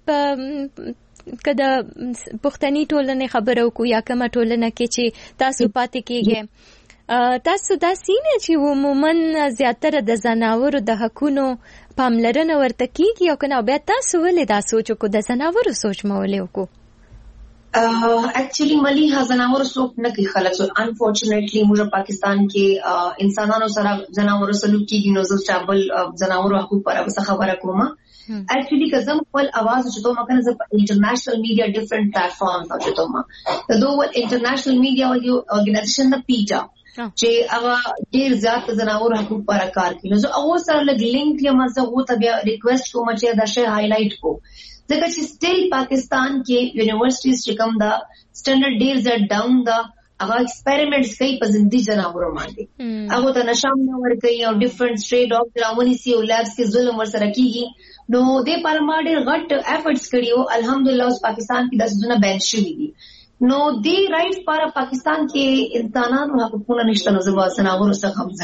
لکه کدا پښتني ټولنه خبرو کو یا کومه ټولنه کې چې تاسو پاتې کیږئ تاسو دا سینه چې عموما زیاتره د زناورو د حقونو پاملرنه ورته کیږي او کنه بیا تاسو ولې دا سوچ کو د زناورو سوچ مولې وکړو؟ Actually मलिहा जनावर सोक न की खलक सो अनफॉर्चुनेटली मुझे पाकिस्तान के इंसानों सरा जनावर सलूक की गिनोजो चाबल जनावर हकूक पर अब खबर कोमा एक्चुअली कजम पल आवाज जो मकन ज इंटरनेशनल मीडिया डिफरेंट प्लेटफॉर्म्स हो जो मा तो दो इंटरनेशनल मीडिया वाली ऑर्गेनाइजेशन द पीटा जे अवा ढेर ज्यादा जनावर हकूक पर कार की जो वो सर लग लिंक या मजा वो तबिया रिक्वेस्ट को मचे दशे हाईलाइट को ځکه چې سټیل پاکستان کې یونیورسيټیز چې کوم دا سټانډرډ ډیر زړ ډاون دا هغه ایکسپریمنټس کوي په زندي جناورو باندې هغه د نشام نه ور کوي او ډیفرنٹ سټریټ اف درامونی سی او لابس کې ظلم ور سره کیږي نو د پرما ډیر غټ افورټس کړیو الحمدلله اوس پاکستان کې د زونه بین شوی دي نو دی رائټ پر پاکستان کې انسانانو حقوقونه نشته نو زما جناورو څخه هم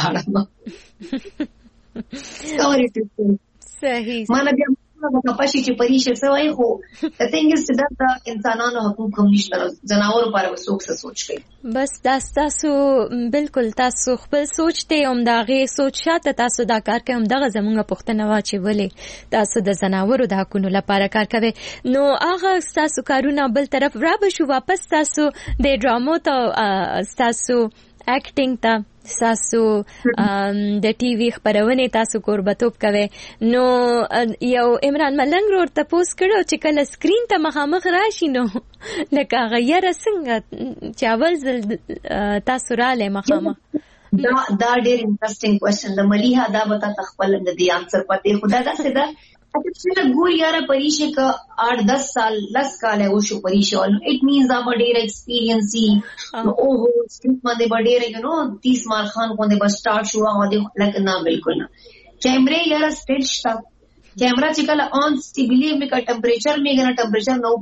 ځاړم سوري ټو صحیح مانه بیا کپاشي چې پریشه سوای خو د ثینګ است د انسانانو حقوق هم نشته جناور پر وسوک څه سوچ کوي بس تاسو بالکل تاسو خپل سوچ ته هم داغه سوچ شاته تاسو دا کار کوي هم دغه زمونږ پښتنه واچي ولې تاسو د جناورو د حقوقو لپاره کار کوي نو هغه تاسو کارونه بل طرف را به شو واپس تاسو د ډرامو ته تاسو اکټینګ ته تاسو د ټي وي خبرونه تاسو قربتوب کوي نو یو عمران ملنګ ورته پوس کړو چې کله سکرین ته مخامخ راشي نو لکه غیر څنګه چاول تاسو را لې مخامخ دا دا ډېر انټرېسټینګ کوېسچن د مليها دا وتا تخپل د دې انسر پته خدا دا څه دا اته ګور یاره پریشه کا आठ दस साल दस کال او شو پریشه نو اټ مینز دا ډېر ایکسپیرینس نو او هو سکرین باندې ډېر یو نو तीस مار خان کو دې بس سٹارټ شو او دې لکه نه بالکل نه کیمرې یاره سټیج تا کیمرا چې کله اون سټیبلی می کا ټمپریچر می غنا ټمپریچر نو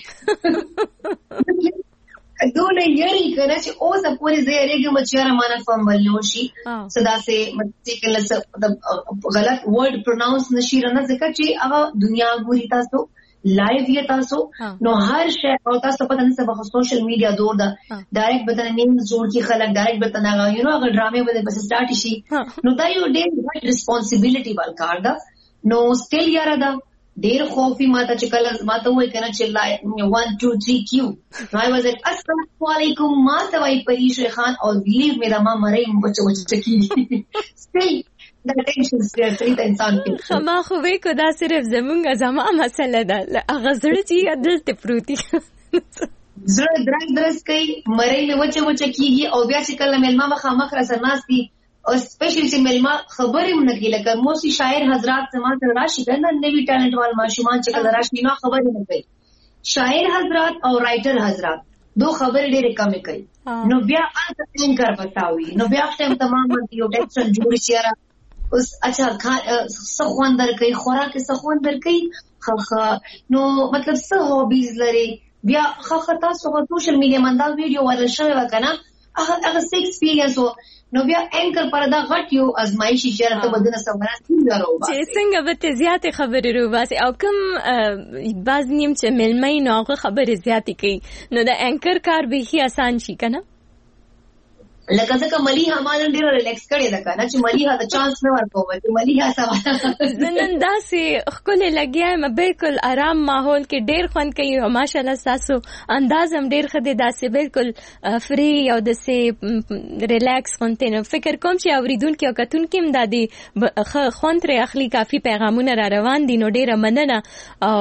پریشه دونه یری کنه چې اوس پوری زیریږي مچاره معنا فهم ولوشي صدا سے مچې کله غلط ورډ پروناونس نشي رنه ځکه چې هغه دنیا ګوري تاسو لایو یې تاسو نو هر شی او تاسو په دنه سبا سوشل میډیا دور دا ډایرکټ بدن نیم جوړ کی خلک ډایرکټ بدن هغه یو نو هغه ډرامې بده بس سٹارټ شي نو دا یو ډېر غټ ریسپانسیبিলিټي ورکار دا نو سټیل یاره دا ډیر خوفي ماته چې کله ماته وای کنه چې one two three Q نو I was like السلام علیکم ماته وای پریشه خان او لیو میرا ما مړی بچو بچو کی سټیل دا ټینشن سټیل د انسان کې ما خو وې کو دا صرف زمونږه زما مسله ده هغه زړه چې عدل ته پروتي زړه درنګ درس کوي مړی مې بچو بچو کیږي او بیا چې کله ملما مخامخ را سرناستي او سپیشلی چې ملما خبرې مونږ کې لکه موسی شاعر حضرات زموږ سره راشي کنه نوی ټالنت وال ماشومان چې کله راشي نو خبرې نه کوي شاعر حضرات او رائټر حضرات دو خبرې ډېرې کمې کوي نو بیا انت انکر بتاوي نو بیا ټیم تمام یو ټیکشن جوړ شي را اوس اچھا سخوندر کوي خوراک سخوندر کوي خخ نو مطلب څه هوبیز لري بیا خخ تاسو په سوشل میډیا باندې ویډیو ورل شوی وکنه هغه هغه ایکسپیرینس نو بیا انکر پردا غټ یو ازمایشي چیرته بدنه سمونه څنګه راوباسي چې څنګه به ته زیاتې خبرې راوباسي او کوم باز نیم چې ملمای نو هغه خبرې زیاتې کوي نو د انکر کار به هي آسان شي کنه لکه ځکه مليها مالن ډیر ریلیکس کړي ده کنه چې مليها د چانس نه ورکوي چې مليها سوا زنن داسې خپل لګیا م بالکل آرام ماحول کې ډیر خوند کوي او ماشاءالله تاسو انداز هم ډیر خدي داسې بالکل فری او داسې ریلیکس خوند نه فکر کوم چې اوریدونکو او کتونکو هم د دې خوند لري اخلي کافي پیغامونه را روان دي نو ډیره مننه او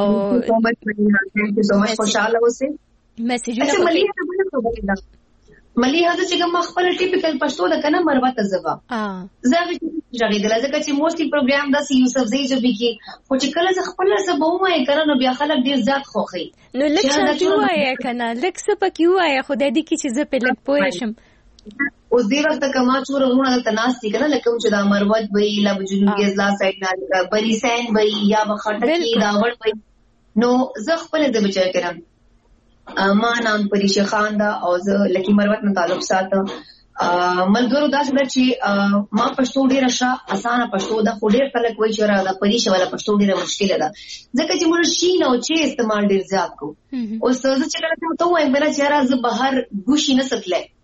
خوشاله اوسئ میسجونه مليها مليها د چې کوم خپل ټیپیکل پښتو د کنه مروته زبا زه به ځاګې د لږه چې موستي پروګرام د سی یوسف زئی جو بکی خو چې کله ز خپل زبا وای کنه نو بیا خلک ډیر زیات خوخي نو لکه څه وای کنه لکه څه پکې وای خو د دې کې چې زه په لګ پوه شم اوس دی وخت کما چور غوونه د تناستی کنه لکه چې د مروت وای لا جنوبي ازلا سایډ نه بری سین وای یا بخټکی دا وړ وای نو زه خپل د بچی کړم ما نام پریشه خان دا او زه لکی مروت نه تعلق ساتم ملګرو دا څه چې ما پښتو ډیره ښه اسانه پښتو دا خو ډیر خلک وایي چې را دا پریشه ولا پښتو ډیره مشکل ده ځکه چې موږ شي نو چې استعمال ډیر زیات کو او څه چې کله ته وایم بل چې را زه بهر ګوشي نه سکلې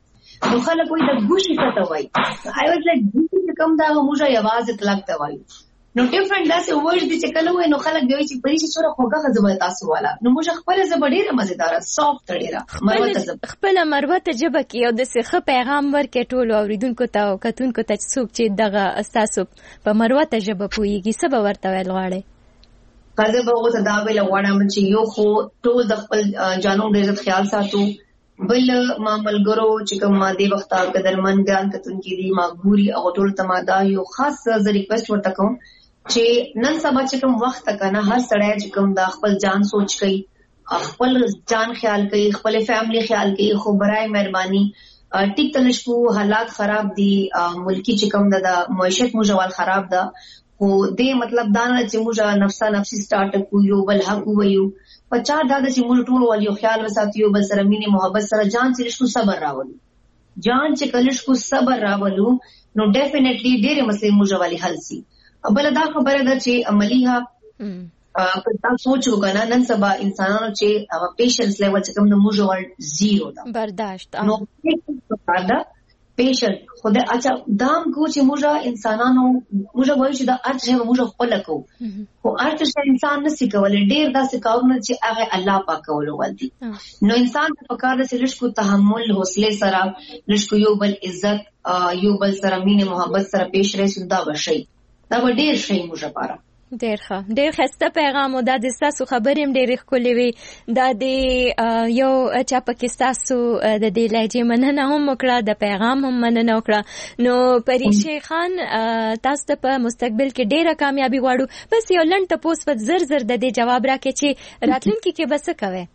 نو خلک وایي د ګوشي څه ته وایي. آی واز لایک ګوشي کم دا موږ یوازې اطلاق ته وایو. نو ډیفرنٹ داسې ورډ دي چې کله وایي نو خلک دی چې پرې چې څوره خوږه ښځه به تاسو والا. نو موږ خپله ژبه ډېره مزېداره سافټ ډېره مروته ژبه خپله مروته ژبه کې یو داسې ښه پیغام ورکړې ټولو اورېدونکو ته او کتونکو ته چې څوک چې دغه ستاسو په مروته ژبه پوهېږي څه به ورته ویل غواړئ؟ زه به هغو ته دا ویله غواړم چې یو خو ټول د خپل جانو د عزت خیال ساتو. بل ما ملګرو چې کوم ما دې وخت قدرمن ګران کتونکي دي ما ګوري هغو ټولو ته ما دا یو خاص زه ریکویسټ ورته کوم چې نن سبا چې کوم وخت که نه هر سړی چې کوم دا خپل جان سوچ کوي خپل جان خیال کوي خپل فیملی خیال کوي خو برای مهرباني ټیک تلشکو حالات خراب دي ملکی چې کوم د معیشت موجوال خراب ده خو دې مطلب دا نه چې موږ نفسا نفسي سٹارټ کو یو بل حق وایو په چا دا چې موږ ټول والیو خیال وساتو بل سره مینه محبت سره جان چې کو صبر راولو جان چې کلش کو صبر راولو نو ډیفینیټلی ډېر مسلې موږ والی حل سي. بل دا خبره ده چې عملیه په تاسو سوچ وکړه نن سبا انسانانو چې پیشنس لیول چې کوم د موږ ور زیرو ده برداشت نو دا پیشنت خدای اچھا دام کو چې موږ انسانانو موږ وایو چې دا ارته شی موږ خپل کو خو ارته شی انسان نسی کولای ډیر داسې کارونه چې هغه الله پاک کولو ولدي. نو انسان په کار د سلش کو تحمل حوصله سره لشکو یو بل عزت یو بل سره مینه محبت سره پیش رسول دا وشي دا به ډېر شی موږ لپاره ډېر ښه ډېر ښایسته پیغام او دا د ستاسو خبرې هم ډېرې ښکلې وې. دا د یو چا پکې ستاسو د دې لهجې مننه هم وکړه د پیغام هم مننه وکړه. نو پریشي خان تاسو ته په مستقبل کې ډېره کامیابي غواړو. بس یو لنډ تپوس په زر زر د دې جواب راکړئ چې راتلونکي کې به څه کوئ؟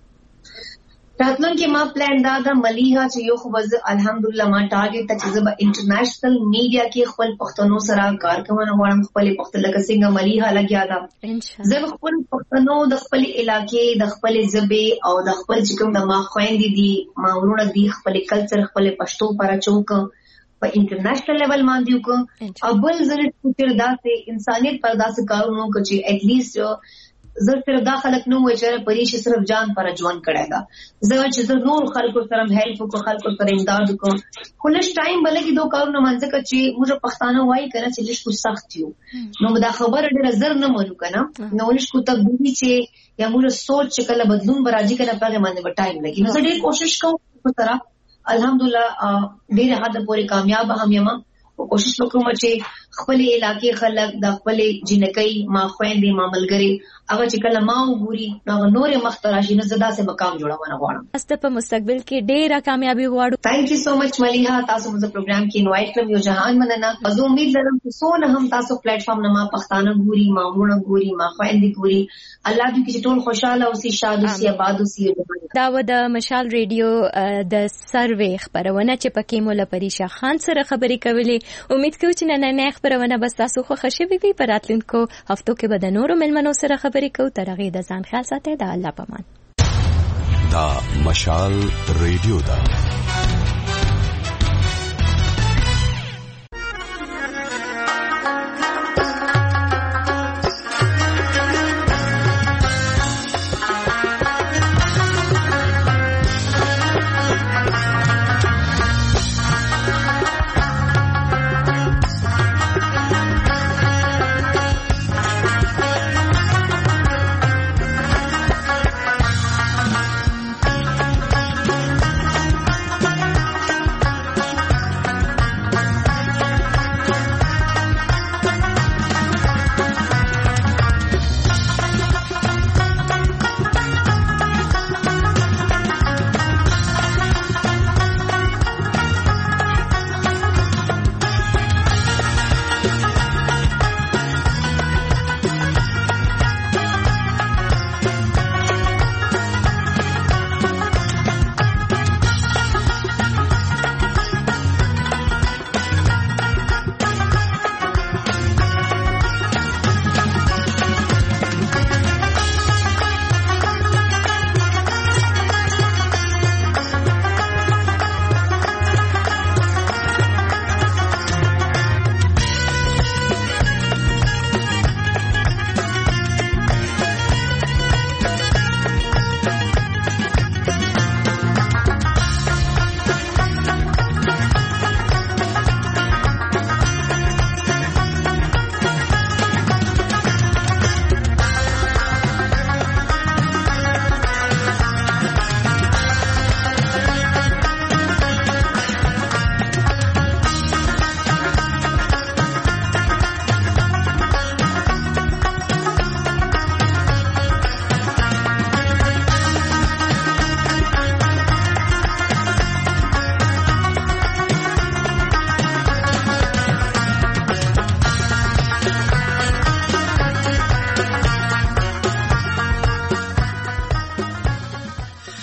راتلونکي ما پلان دا ده ملیحه چې یو خو بز الحمدلله ما ټارګټ ته چې زه به انټرنیشنل میډیا کې خپل پښتنو سره کار کوم غواړم خپل پښتو لکه څنګه ملیحه لګیا ده زه خپل پښتنو د خپل علاقې د خپل ژبې او د خپل چې کوم د ما خويندې دي ما ورونه دي خپل کلچر خپل پښتو پر چوک په انټرنیشنل لیول باندې وکړم. او بل زه چې داسې انسانیت پر داسې کارونه کوم چې اټ لیست زه صرف دا خلک نه وای چې پریشي صرف جان پر ژوند کړی دا زه چې زه نور خلکو سره هیلپ وکړم خلکو سره امداد وکړم خو لږ ټایم بلکې دوه کارونه منځ کې چې موږ پښتانه وایي کنه چې لږ کو سخت یو نو دا خبره ډېر زر نه مونږ کنه نو لږ کو تبدیلی چې یا موږ سوچ چې کله بدلون برازي کنه په باندې به ټایم لګي نو زه ډېر کوشش کوم په سره الحمدلله ډېر حد پورې کامیاب هم یم کوشش وکوم چې خپل علاقې خلک د خپل جنکۍ ما خويندې ما ملګری هغه چې کله ما وګوري نو نورې مختراشي نه زدا سه مقام جوړونه غواړم. تاسو په مستقبل کې ډېره کامیابی غواړو. ثانک یو سو مچ ملیحه تاسو موږ پروګرام کې انوایټ کړم یو جهان مننه. زه امید لرم چې څونه هم تاسو پلیټ فارم نه ما پښتانه ګوري ما ورونه ګوري ما خويندې ګوري الله دې چې ټول خوشاله او سي شاد او سي آباد او سي. دا و د مشال ریډیو د سروې خبرونه چې پکې مولا پریشا خان سره خبرې کولې. امید کوم چې نن نه خبرونه بس تاسو خو خوشی وي په راتلونکو هفتو کې به د نورو ملمنو سره خبرې کوو. تر هغې د ځان خیال ساتئ. د الله پامان. دا مشال ریډیو ده.